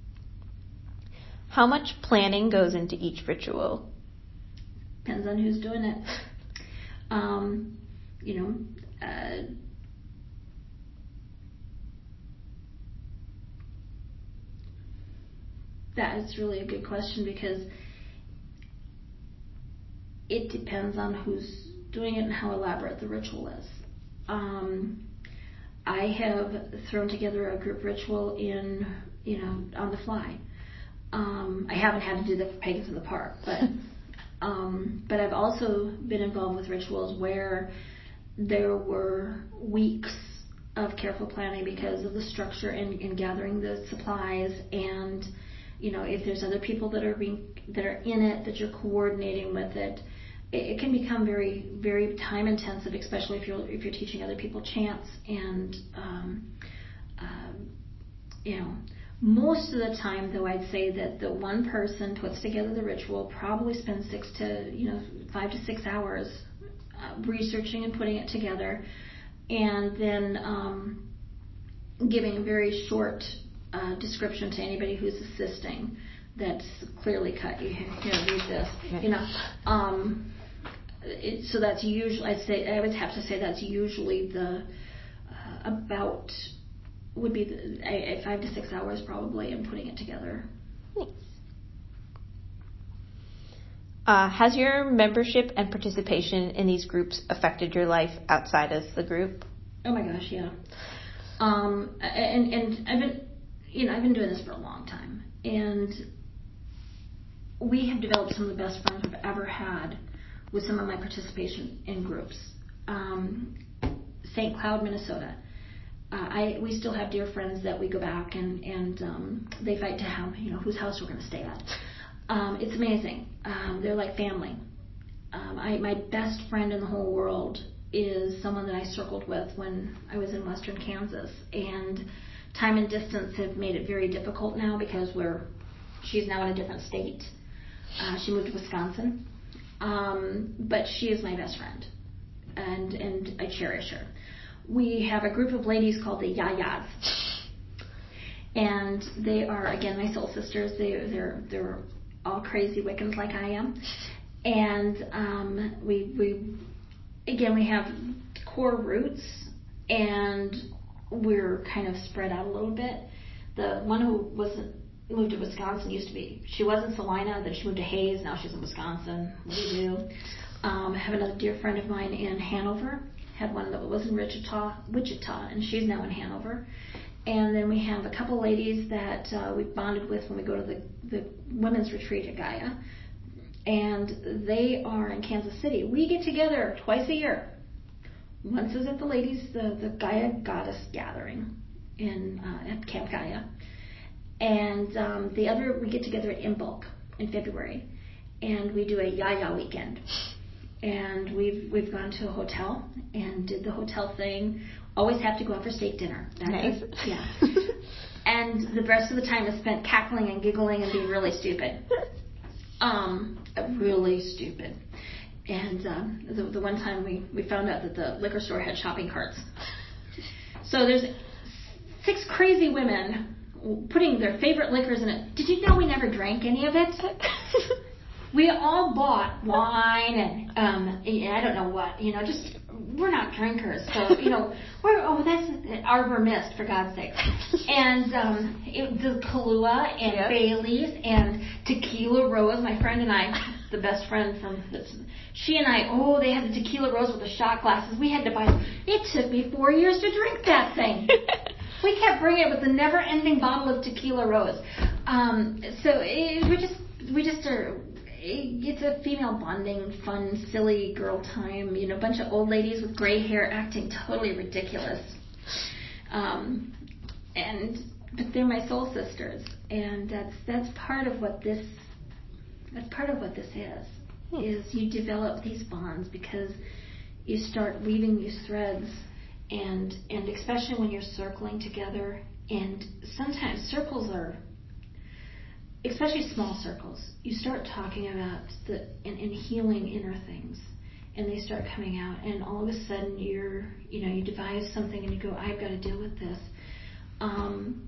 Speaker 1: How much planning goes into each ritual?
Speaker 2: Depends on who's doing it. Um, you know, uh, that is really a good question because it depends on who's doing it and how elaborate the ritual is. Um, I have thrown together a group ritual in, you know, on the fly. Um, I haven't had to do that for pagans in the park, but Um, but I've also been involved with rituals where there were weeks of careful planning because of the structure and, and gathering the supplies, and you know, if there's other people that are being that are in it that you're coordinating with it, it, it can become very very time intensive, especially if you're if you're teaching other people chants and um, um, you know. Most of the time, though, I'd say that the one person puts together the ritual, probably spends six to, you know, five to six hours uh, researching and putting it together, and then um, giving a very short uh, description to anybody who's assisting that's clearly cut. You know, read this, you know. Um, it, so that's usually, I'd say, I would have to say that's usually the uh, about. would be the, a, a five to six hours probably in putting it together.
Speaker 1: Nice. Uh, has your membership and participation in these groups affected your life outside of the group?
Speaker 2: Oh my gosh, yeah. Um, and and I've been, you know, I've been doing this for a long time, and we have developed some of the best friends I've ever had with some of my participation in groups. Um, Saint Cloud, Minnesota. Uh, I we still have dear friends that we go back and and um, they fight to have, you know, whose house we're going to stay at. Um, it's amazing. Um, they're like family. Um, I, my best friend in the whole world is someone that I circled with when I was in western Kansas, and time and distance have made it very difficult now because we're she's now in a different state. Uh, she moved to Wisconsin, um, but she is my best friend, and and I cherish her. We have a group of ladies called the Yayas, and they are, again, my soul sisters. They they're they're all crazy Wiccans like I am, and um, we we again we have core roots, and we're kind of spread out a little bit. The one who wasn't moved to Wisconsin used to be, she was in Salina, then she moved to Hayes, now she's in Wisconsin. What do you do? Um, I have another dear friend of mine in Hanover, had one that was in Wichita, Wichita, and she's now in Hanover. And then we have a couple ladies that uh, we bonded with when we go to the, the women's retreat at Gaia, and they are in Kansas City. We get together twice a year. Once is at the ladies, the, the Gaia Goddess Gathering in uh, at Camp Gaia. And um, the other, we get together at Imbolc in February, and we do a Yaya weekend. And we've we've gone to a hotel and did the hotel thing. Always have to go out for steak dinner. That's
Speaker 1: nice.
Speaker 2: A, yeah. And the rest of the time is spent cackling and giggling and being really stupid. Um, really stupid. And um, the, the one time we, we found out that the liquor store had shopping carts. So there's six crazy women putting their favorite liquors in it. Did you know we never drank any of it? We all bought wine and um, I don't know what, you know, just, we're not drinkers. So, you know, we're, oh, that's Arbor Mist, for God's sake. And um, it, the Kahlua and yep. Bailey's and Tequila Rose, my friend and I, the best friend from this, she and I, oh, they had the Tequila Rose with the shot glasses. We had to buy, it took me four years to drink that thing. We kept bringing it with the never-ending bottle of Tequila Rose. Um, so it, we just, we just are, it's a female bonding, fun, silly girl time. You know, a bunch of old ladies with gray hair acting totally ridiculous. Um, and but they're my soul sisters, and that's that's part of what this that's part of what this is. Hmm. Is you develop these bonds because you start weaving these threads, and and especially when you're circling together. And sometimes circles are, especially small circles, you start talking about the and, and healing inner things, and they start coming out, and all of a sudden you're, you know, you devise something and you go, I've got to deal with this. Um,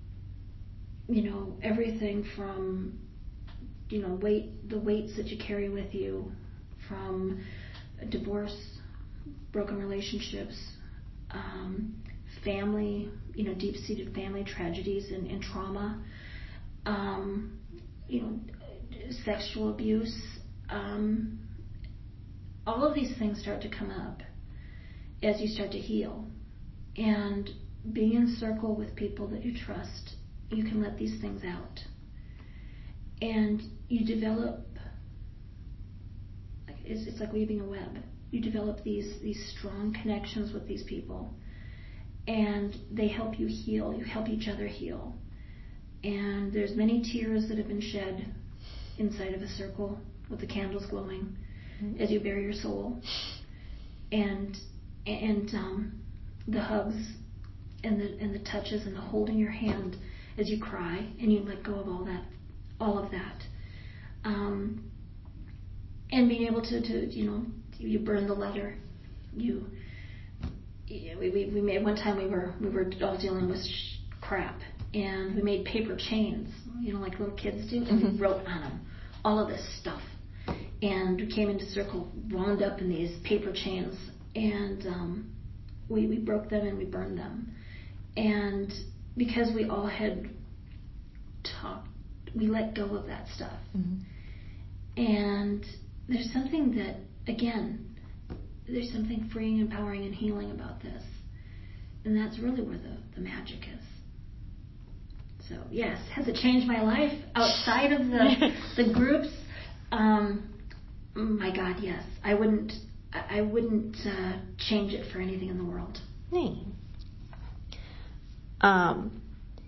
Speaker 2: you know, everything from, you know, weight, the weights that you carry with you, from divorce, broken relationships, um, family, you know, deep-seated family tragedies and, and trauma. Um, you know, sexual abuse, um, all of these things start to come up as you start to heal. And being in circle with people that you trust, you can let these things out. And you develop, it's, it's like weaving a web. You develop these, these strong connections with these people, and they help you heal. You help each other heal. And there's many tears that have been shed inside of a circle with the candles glowing mm-hmm. as you bare your soul. And and um, the hugs and the and the touches and the holding your hand as you cry and you let go of all that, all of that. Um, and being able to, to you know, you burn the letter. You we we, we made one time we were we were all dealing with sh- crap. And we made paper chains, you know, like little kids do, and mm-hmm. we wrote on them all of this stuff. And we came into circle, wound up in these paper chains, and um, we, we broke them and we burned them. And because we all had talked, we let go of that stuff. Mm-hmm. And there's something that, again, there's something freeing, empowering, and healing about this. And that's really where the, the magic is. So yes, has it changed my life outside of the the groups? Um, my God, yes. I wouldn't. I wouldn't uh, change it for anything in the world.
Speaker 1: Nee. Um,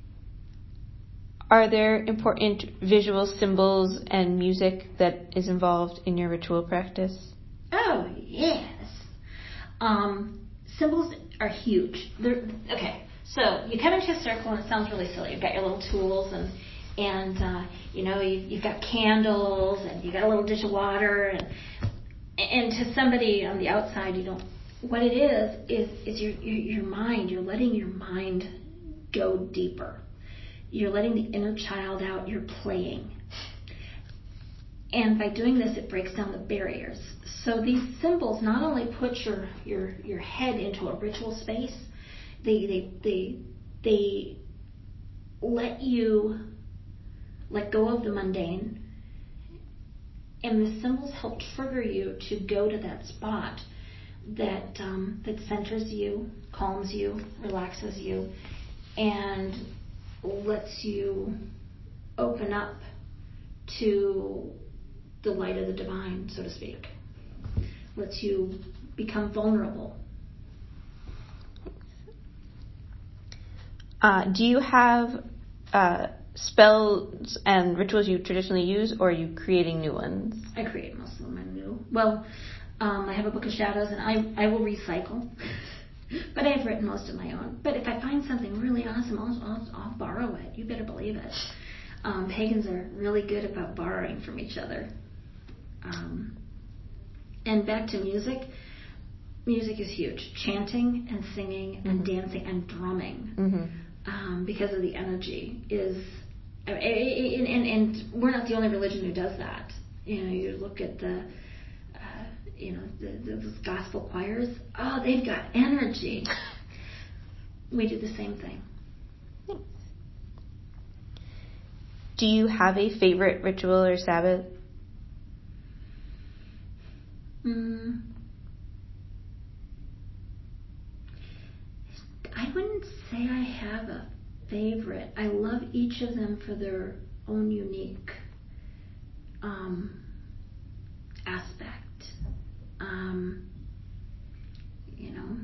Speaker 1: are there important visual symbols and music that is involved in your ritual practice?
Speaker 2: Oh yes. Um, symbols are huge. They're, okay, so you come into a circle and it sounds really silly. You've got your little tools and and uh, you know you, you've got candles and you've got a little dish of water and and to somebody on the outside, you don't. What it is is is your your, your mind. You're letting your mind go deeper. You're letting the inner child out. You're playing. And by doing this, it breaks down the barriers. So these symbols not only put your your, your head into a ritual space, they they they they let you let go of the mundane. And the symbols help trigger you to go to that spot that um, that centers you, calms you, relaxes you, and lets you open up to the light of the divine, so to speak. Lets you become vulnerable.
Speaker 1: Uh, do you have uh, spells and rituals you traditionally use, or are you creating new ones?
Speaker 2: I create most of them anew. Well, um, I have a book of shadows, and I I will recycle. But I've written most of my own. But if I find something really awesome, I'll, I'll, I'll borrow it. You better believe it. Um, pagans are really good about borrowing from each other. Um, and back to music. Music is huge. Chanting and singing mm-hmm. and dancing and drumming, mm-hmm. um, because of the energy, is. And, and, and we're not the only religion who does that. You know, you look at the, uh, you know, the, the, those gospel choirs. Oh, they've got energy. We do the same thing.
Speaker 1: Thanks. Do you have a favorite ritual or Sabbath?
Speaker 2: Mm. I wouldn't say I have a favorite. I love each of them for their own unique um, aspect. Um, you know,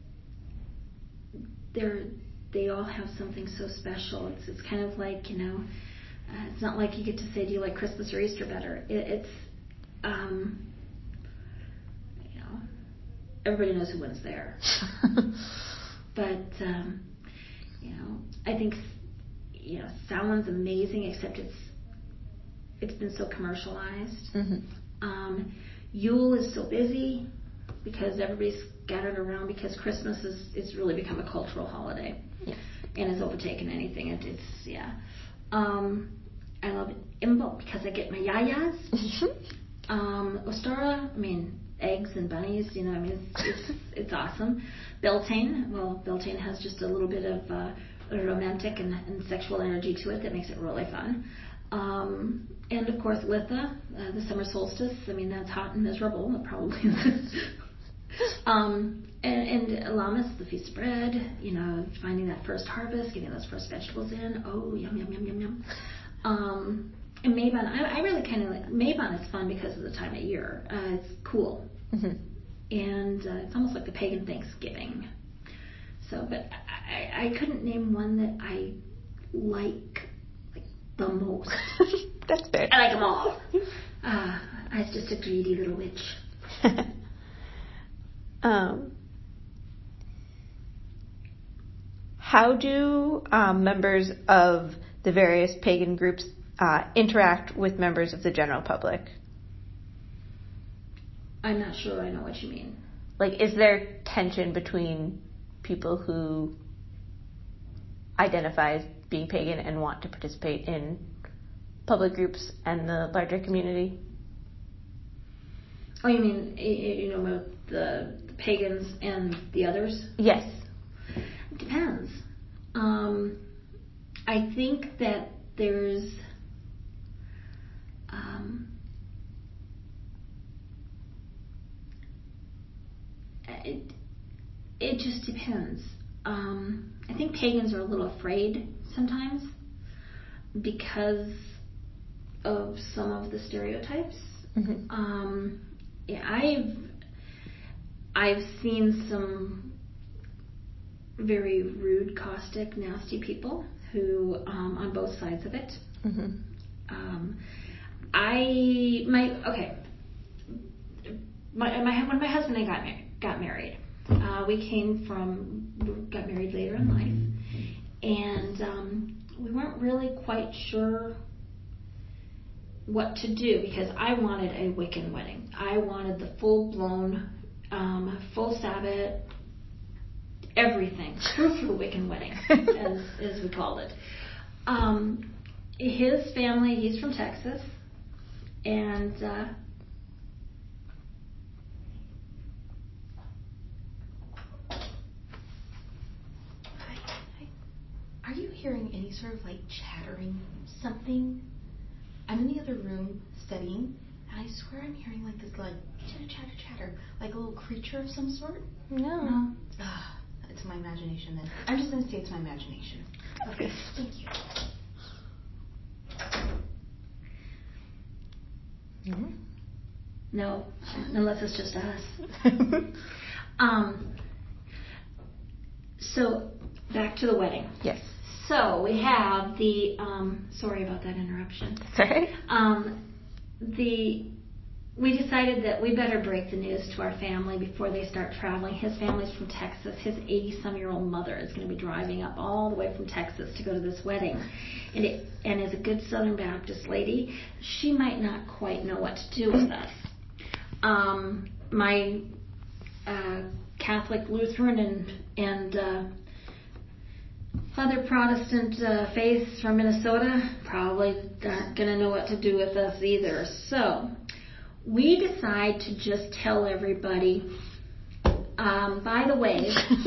Speaker 2: they're they all have something so special. It's it's kind of like, you know, uh, it's not like you get to say, do you like Christmas or Easter better? It, it's um, you know, everybody knows who wins there. But um, you know, I think, you know, Samhain's amazing, except it's it's been so commercialized. Mm-hmm. Um, Yule is so busy because everybody's scattered around, because Christmas is it's really become a cultural holiday. Yes. And it's overtaken anything. It, it's yeah. Um, I love Imbolc because I get my yayas. Mm-hmm. Um, Ostara, I mean, eggs and bunnies. You know, I mean, it's it's, it's awesome. Beltane, well, Beltane has just a little bit of uh, romantic and, and sexual energy to it that makes it really fun. Um, and of course, Litha, uh, the summer solstice. I mean, that's hot and miserable. It probably is. um, and, and Lammas, the Feast of Bread. You know, finding that first harvest, getting those first vegetables in. Oh, yum yum yum yum yum. Um, and Mabon, I, I really kind of like Mabon. Is fun because of the time of year. Uh, it's cool. Mm-hmm. And uh, it's almost like the pagan Thanksgiving. So, but I, I couldn't name one that I like like the most.
Speaker 1: That's fair.
Speaker 2: I like them all. Uh, I was just a greedy little witch.
Speaker 1: um, how do um, members of the various pagan groups uh, interact with members of the general public?
Speaker 2: I'm not sure I know what you mean.
Speaker 1: Like, is there tension between people who identify as being pagan and want to participate in public groups and the larger community?
Speaker 2: Oh, you mean, you know, about the pagans and the others?
Speaker 1: Yes.
Speaker 2: It depends. Um, I think that there's um, it, it just depends. Um, I think pagans are a little afraid sometimes because of some of the stereotypes.
Speaker 1: Mm-hmm.
Speaker 2: Um, yeah, I've I've seen some very rude, caustic, nasty people who um, on both sides of it.
Speaker 1: Mm-hmm.
Speaker 2: Um, I my okay. My, my when my husband and I got mar- got married, uh, we came from got married later in life, and um, we weren't really quite sure what to do because I wanted a Wiccan wedding. I wanted the full blown, um, full Sabbath, everything, true true Wiccan wedding, as as we called it. Um, his family, he's from Texas, and uh,
Speaker 3: are you hearing any sort of like chattering something? I'm in the other room studying, and I swear I'm hearing like this like chatter, chatter, chatter, like a little creature of some sort.
Speaker 1: No.
Speaker 2: no.
Speaker 3: Ah, it's my imagination then. I'm just gonna say it's my imagination. Okay, thank you.
Speaker 1: Mm-hmm.
Speaker 2: No, unless it's just us. um, so back to the wedding.
Speaker 1: Yes.
Speaker 2: So we have the. Um, sorry about that interruption.
Speaker 1: Sorry.
Speaker 2: Um, the we decided that we better break the news to our family before they start traveling. His family's from Texas. His eighty-some-year-old mother is going to be driving up all the way from Texas to go to this wedding. And, it, and as a good Southern Baptist lady, she might not quite know what to do with us. Um, my uh, Catholic, Lutheran, and, and uh, other Protestant uh, faiths from Minnesota probably aren't going to know what to do with us either. So we decide to just tell everybody, um, by the way,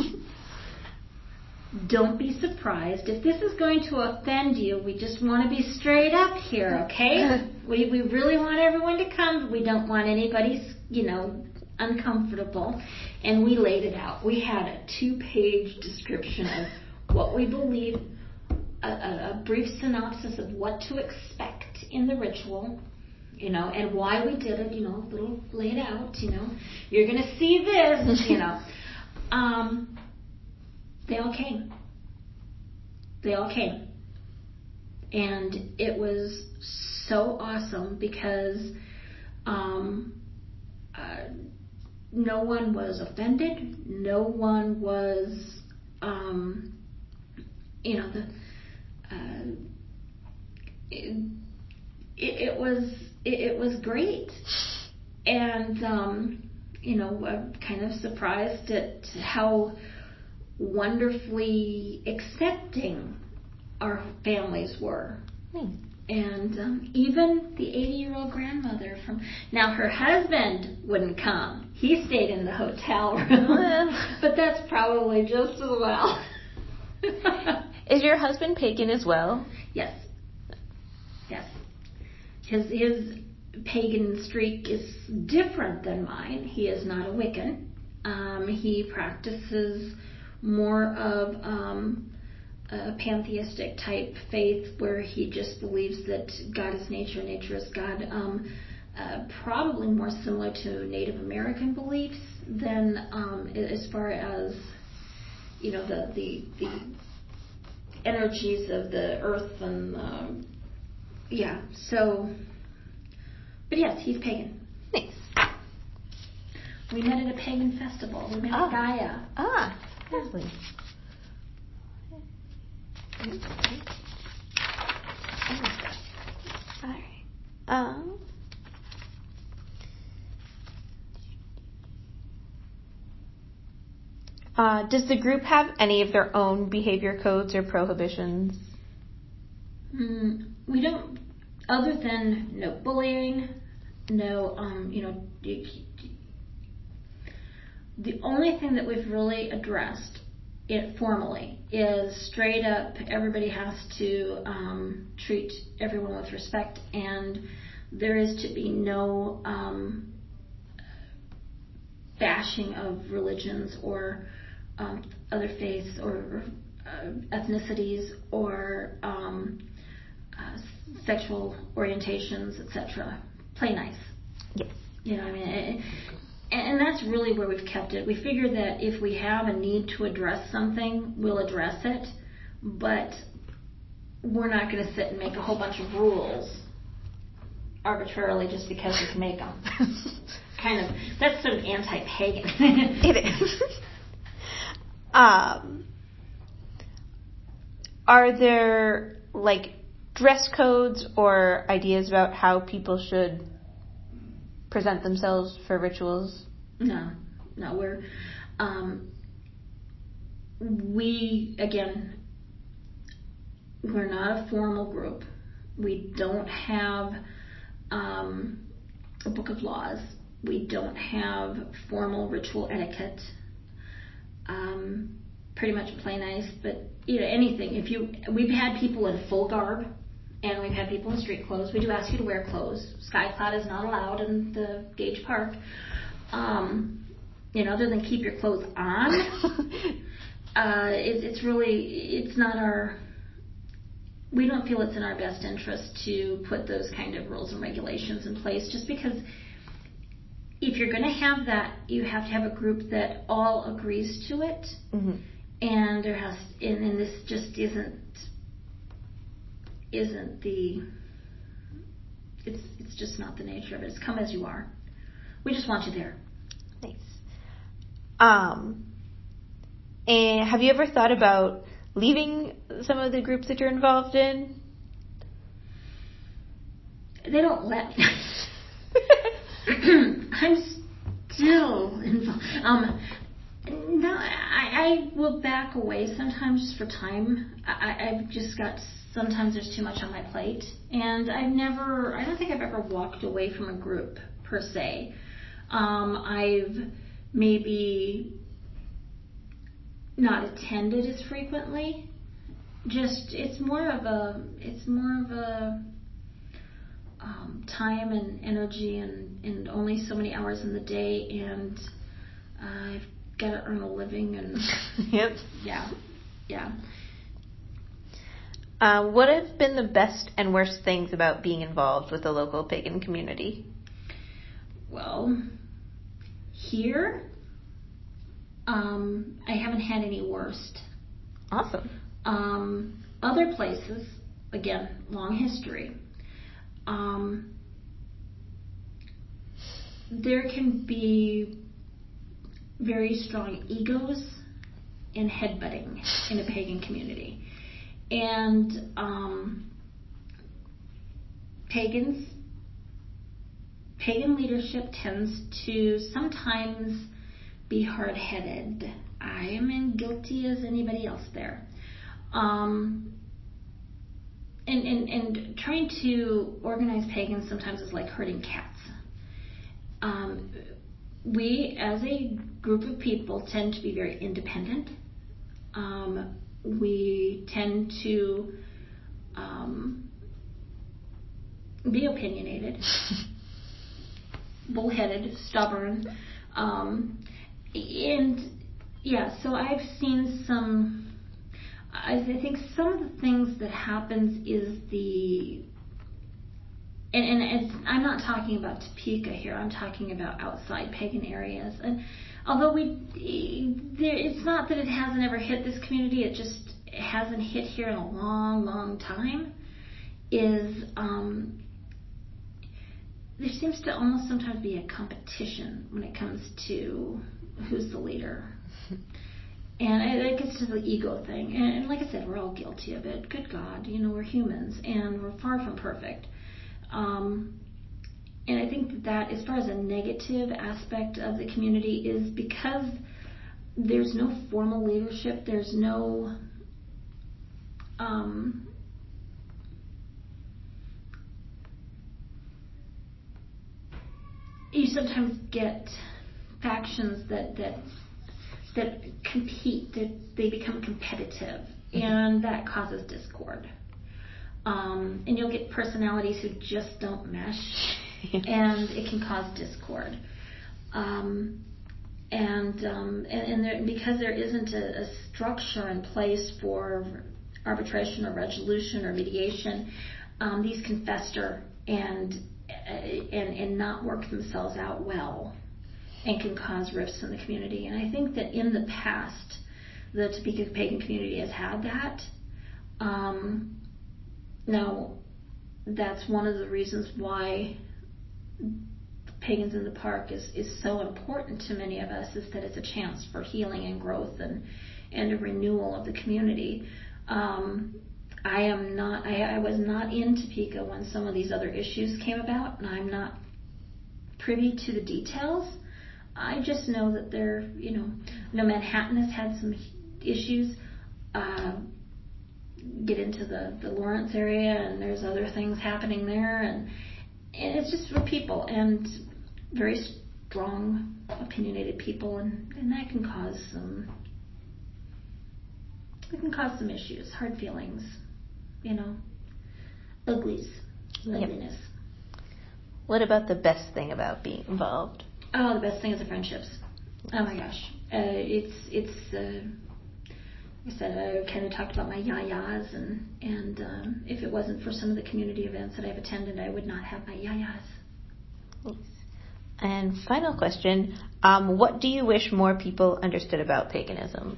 Speaker 2: don't be surprised. If this is going to offend you, we just want to be straight up here, okay? we, we really want everyone to come. We don't want anybody, you know, uncomfortable. And we laid it out. We had a two-page description of what we believe, a, a, a brief synopsis of what to expect in the ritual, you know, and why we did it, you know, a little laid out, you know. You're going to see this, you know. Um, they all came. They all came. And it was so awesome because um, uh, no one was offended. No one was, um, you know, the uh, it, it, it was it, it was great. And um, you know, I'm kind of surprised at how wonderfully accepting our families were.
Speaker 1: Hmm.
Speaker 2: And um, even the eighty-year-old grandmother from... Now, her husband wouldn't come. He stayed in the hotel room. But that's probably just as well.
Speaker 1: Is your husband pagan as well?
Speaker 2: Yes. Yes. His, his pagan streak is different than mine. He is not a Wiccan. Um, he practices more of um, a pantheistic type faith where he just believes that God is nature, nature is God. Um, uh, probably more similar to Native American beliefs than um, as far as, you know, the the, the energies of the earth and um, yeah. So, but yes, he's pagan.
Speaker 1: Nice.
Speaker 2: We met at a pagan festival. We met
Speaker 1: Ah.
Speaker 2: at Gaia.
Speaker 1: Ah, lovely. All right. Um. Uh, does the group have any of their own behavior codes or prohibitions?
Speaker 2: Mm, we don't, other than no bullying, no, um, you know, the only thing that we've really addressed it formally is straight up everybody has to um, treat everyone with respect, and there is to be no um, bashing of religions or um, other faiths or uh, ethnicities or um, uh, sexual orientations, et cetera. Play nice.
Speaker 1: Yes.
Speaker 2: You know, I mean, and, and that's really where we've kept it. We figure that if we have a need to address something, we'll address it, but we're not going to sit and make a whole bunch of rules arbitrarily just because we can make them. Kind of, that's sort of anti-pagan.
Speaker 1: It is. um, are there, like, dress codes or ideas about how people should present themselves for rituals?
Speaker 2: No, no, we're, um, we, again, we're not a formal group. We don't have um, a book of laws. We don't have formal ritual etiquette. Um, pretty much play nice, but you know, anything. If you, we've had people in full garb, and we've had people in street clothes. We do ask you to wear clothes. Skycloud is not allowed in the Gage Park. Um, you know, other than keep your clothes on, uh, it, it's really, it's not our. We don't feel it's in our best interest to put those kind of rules and regulations in place, just because if you're going to have that, you have to have a group that all agrees to it,
Speaker 1: mm-hmm.
Speaker 2: and there has, and, and this just isn't isn't the. It's it's just not the nature of it. It's come as you are. We just want you there.
Speaker 1: Nice. Um. And have you ever thought about leaving some of the groups that you're involved in?
Speaker 2: They don't let me. I'm still involved. Um, no, I, I will back away sometimes just for time. I, I've just got, sometimes there's too much on my plate. And I've never, I don't think I've ever walked away from a group per se. Um, I've maybe not attended as frequently. Just, it's more of a, it's more of a um, time and energy and, and only so many hours in the day, and uh, I've got to earn a living and
Speaker 1: yep.
Speaker 2: yeah, yeah.
Speaker 1: Uh, what have been the best and worst things about being involved with the local pagan community?
Speaker 2: Well, here, um, I haven't had any worst.
Speaker 1: Awesome.
Speaker 2: Um, other places, again, long history. Um, there can be very strong egos and headbutting in a pagan community. And um, pagans, pagan leadership tends to sometimes be hard-headed. I am as guilty as anybody else there. Um, and, and, and trying to organize pagans sometimes is like herding cats. Um, we, as a group of people, tend to be very independent. Um, we tend to um, be opinionated, bullheaded, stubborn, um, and yeah. So I've seen some. I think some of the things that happens is the, and, and it's, I'm not talking about Topeka here, I'm talking about outside pagan areas. And although we, there, it's not that it hasn't ever hit this community, it just hasn't hit here in a long, long time, is um, there seems to almost sometimes be a competition when it comes to who's the leader. And it gets to the ego thing. And like I said, we're all guilty of it. Good God, you know, we're humans and we're far from perfect. Um, and I think that, that as far as a negative aspect of the community is because there's no formal leadership, there's no um, you sometimes get factions that that that compete, that they become competitive, and that causes discord. Um, and you'll get personalities who just don't mesh, and it can cause discord. Um, and um, and, and there, because there isn't a, a structure in place for arbitration or resolution or mediation, um, these can fester and, and, and not work themselves out well and can cause rifts in the community. And I think that in the past, the Topeka pagan community has had that. Um, now, that's one of the reasons why Pagans in the Park is, is so important to many of us, is that it's a chance for healing and growth and, and a renewal of the community. Um, I am not, I, I was not in Topeka when some of these other issues came about, and I'm not privy to the details. I just know that there, you know, you know, Manhattan has had some issues. Uh, get into the, the Lawrence area, and there's other things happening there, and, and it's just for people, and very strong, opinionated people, and, and that can cause some, it can cause some issues, hard feelings, you know, uglies, ugliness.
Speaker 1: Yep. What about the best thing about being involved?
Speaker 2: Oh, the best thing is the friendships. Oh my gosh, uh, it's it's. Uh, like I said, I kind of talked about my yayas, and and um, if it wasn't for some of the community events that I've attended, I would not have my yayas.
Speaker 1: Thanks. And final question: um, what do you wish more people understood about paganism?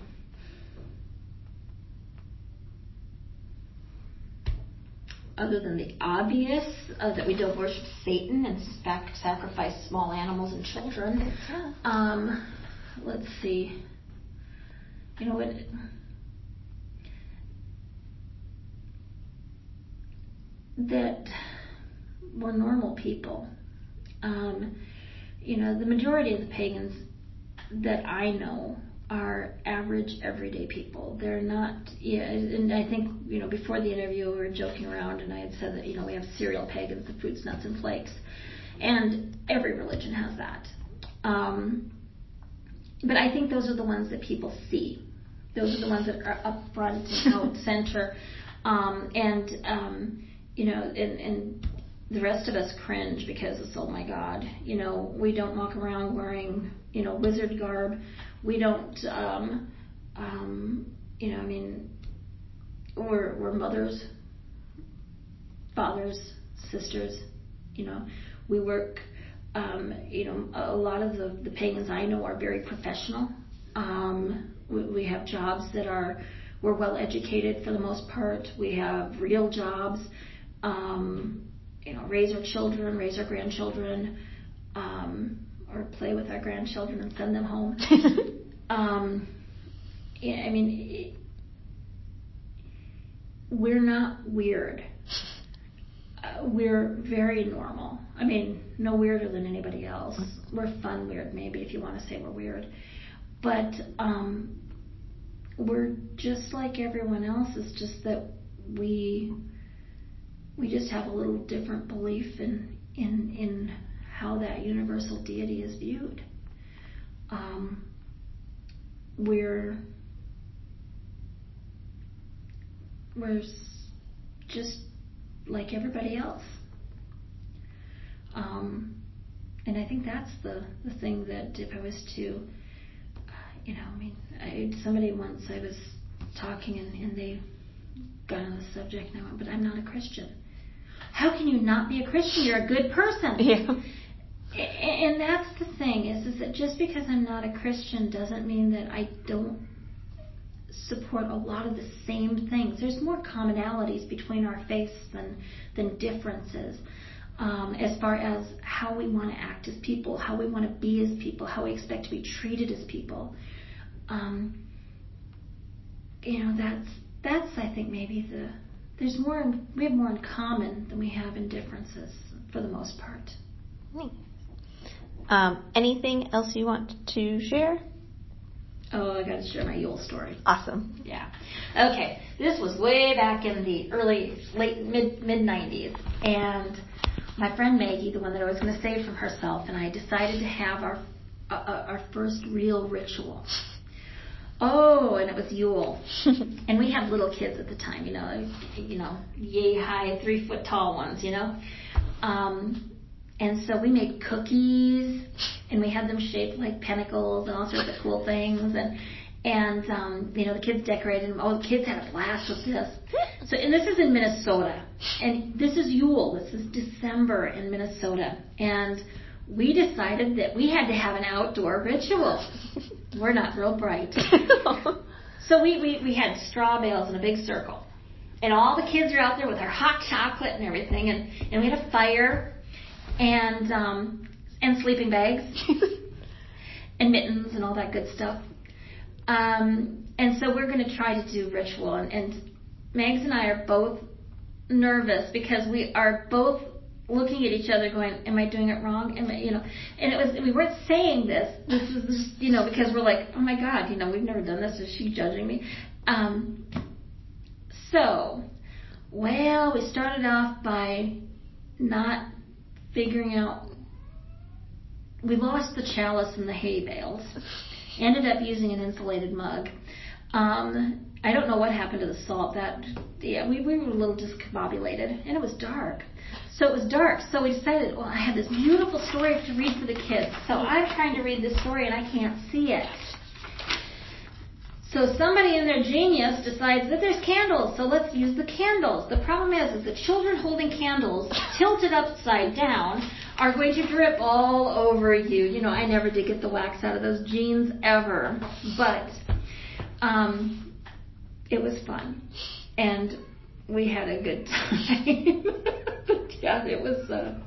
Speaker 2: Other than the obvious, uh, that we don't worship Satan and sac- sacrifice small animals and children. Um, let's see. You know what? That we're normal people. Um, you know, the majority of the pagans that I know are average, everyday people. They're not, yeah, and I think, you know, before the interview we were joking around, and I had said that, you know, we have cereal pagans, the fruits, nuts, and flakes. And every religion has that. Um, but I think those are the ones that people see. Those are the ones that are up front and out center. Um, and, um, you know, and, and the rest of us cringe because it's, oh my God, you know, we don't walk around wearing, you know, wizard garb. We don't, um, um, you know, I mean, we're, we're mothers, fathers, sisters, you know, we work, um, you know, a lot of the, the pagans I know are very professional. Um, we, we have jobs that are, we're well educated for the most part. We have real jobs, um, you know, raise our children, raise our grandchildren, um, or play with our grandchildren and send them home. um, yeah, I mean, it, we're not weird. Uh, we're very normal. I mean, no weirder than anybody else. We're fun weird, maybe, if you want to say we're weird. But um, we're just like everyone else. It's just that we we just have a little different belief in in in how that universal deity is viewed. Um, we're we're just like everybody else. Um, and I think that's the, the thing that if I was to, uh, you know, I mean, I, somebody once I was talking and, and they got on the subject and I went, but I'm not a Christian. How can you not be a Christian? You're a good person.
Speaker 1: Yeah.
Speaker 2: And that's the thing, is, is that just because I'm not a Christian doesn't mean that I don't support a lot of the same things. There's more commonalities between our faiths than than differences, um, as far as how we want to act as people, how we want to be as people, how we expect to be treated as people. Um, you know, that's that's I think maybe the there's more in, we have more in common than we have in differences for the most part.
Speaker 1: Um, anything else you want to share?
Speaker 2: Oh, I got to share my Yule story.
Speaker 1: Awesome.
Speaker 2: Yeah. Okay. This was way back in the early, late, mid, mid nineties. And my friend Maggie, the one that I was going to save from herself, and I decided to have our uh, our first real ritual. Oh, and it was Yule. And we had little kids at the time, you know, you know, yay high, three foot tall ones, you know. Um, and so we made cookies, and we had them shaped like pinnacles and all sorts of cool things. And And, um, you know, the kids decorated them. Oh, the kids had a blast with this. So, and this is in Minnesota. And this is Yule. This is December in Minnesota. And we decided that we had to have an outdoor ritual. We're not real bright. So we, we, we had straw bales in a big circle. And all the kids are out there with our hot chocolate and everything. And, and we had a fire and, um, and sleeping bags and mittens and all that good stuff. Um, and so we're going to try to do ritual. And, and Megs and I are both nervous because we are both looking at each other going, am I doing it wrong? Am I, you know, and it was, we weren't saying this. This is just, you know, because we're like, oh my God, you know, we've never done this. Is she judging me? Um, so, well, we started off by not figuring out, we lost the chalice and the hay bales. Ended up using an insulated mug. Um, I don't know what happened to the salt. That yeah, we, we were a little discombobulated, and it was dark. So it was dark. So we decided, well, I have this beautiful story to read for the kids. So I'm trying to read this story, and I can't see it. So somebody in their genius decides that there's candles, so let's use the candles. The problem is, is the children holding candles tilted upside down are going to drip all over you. You know, I never did get the wax out of those jeans ever, but um, it was fun, and we had a good time. But yeah, it was. Uh,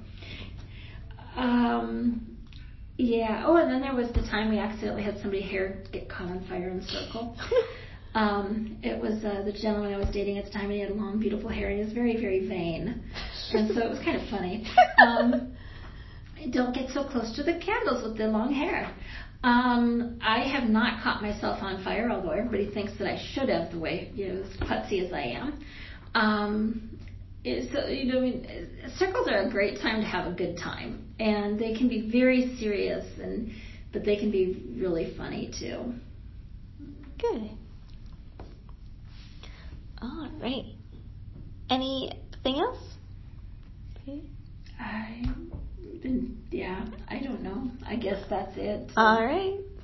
Speaker 2: um, Yeah. Oh, and then there was the time we accidentally had somebody's hair get caught on fire in a circle. um, it was uh, the gentleman I was dating at the time, and he had long, beautiful hair, and he was very, very vain. And so it was kind of funny. Um, don't get so close to the candles with the long hair. Um, I have not caught myself on fire, although everybody thinks that I should have, the way, you know, as putsy as I am. Um, So, you know, I mean, circles are a great time to have a good time, and they can be very serious, and but they can be really funny too.
Speaker 1: Good. All right. Anything else?
Speaker 2: I, yeah, I don't know. I guess that's it. So.
Speaker 1: All right.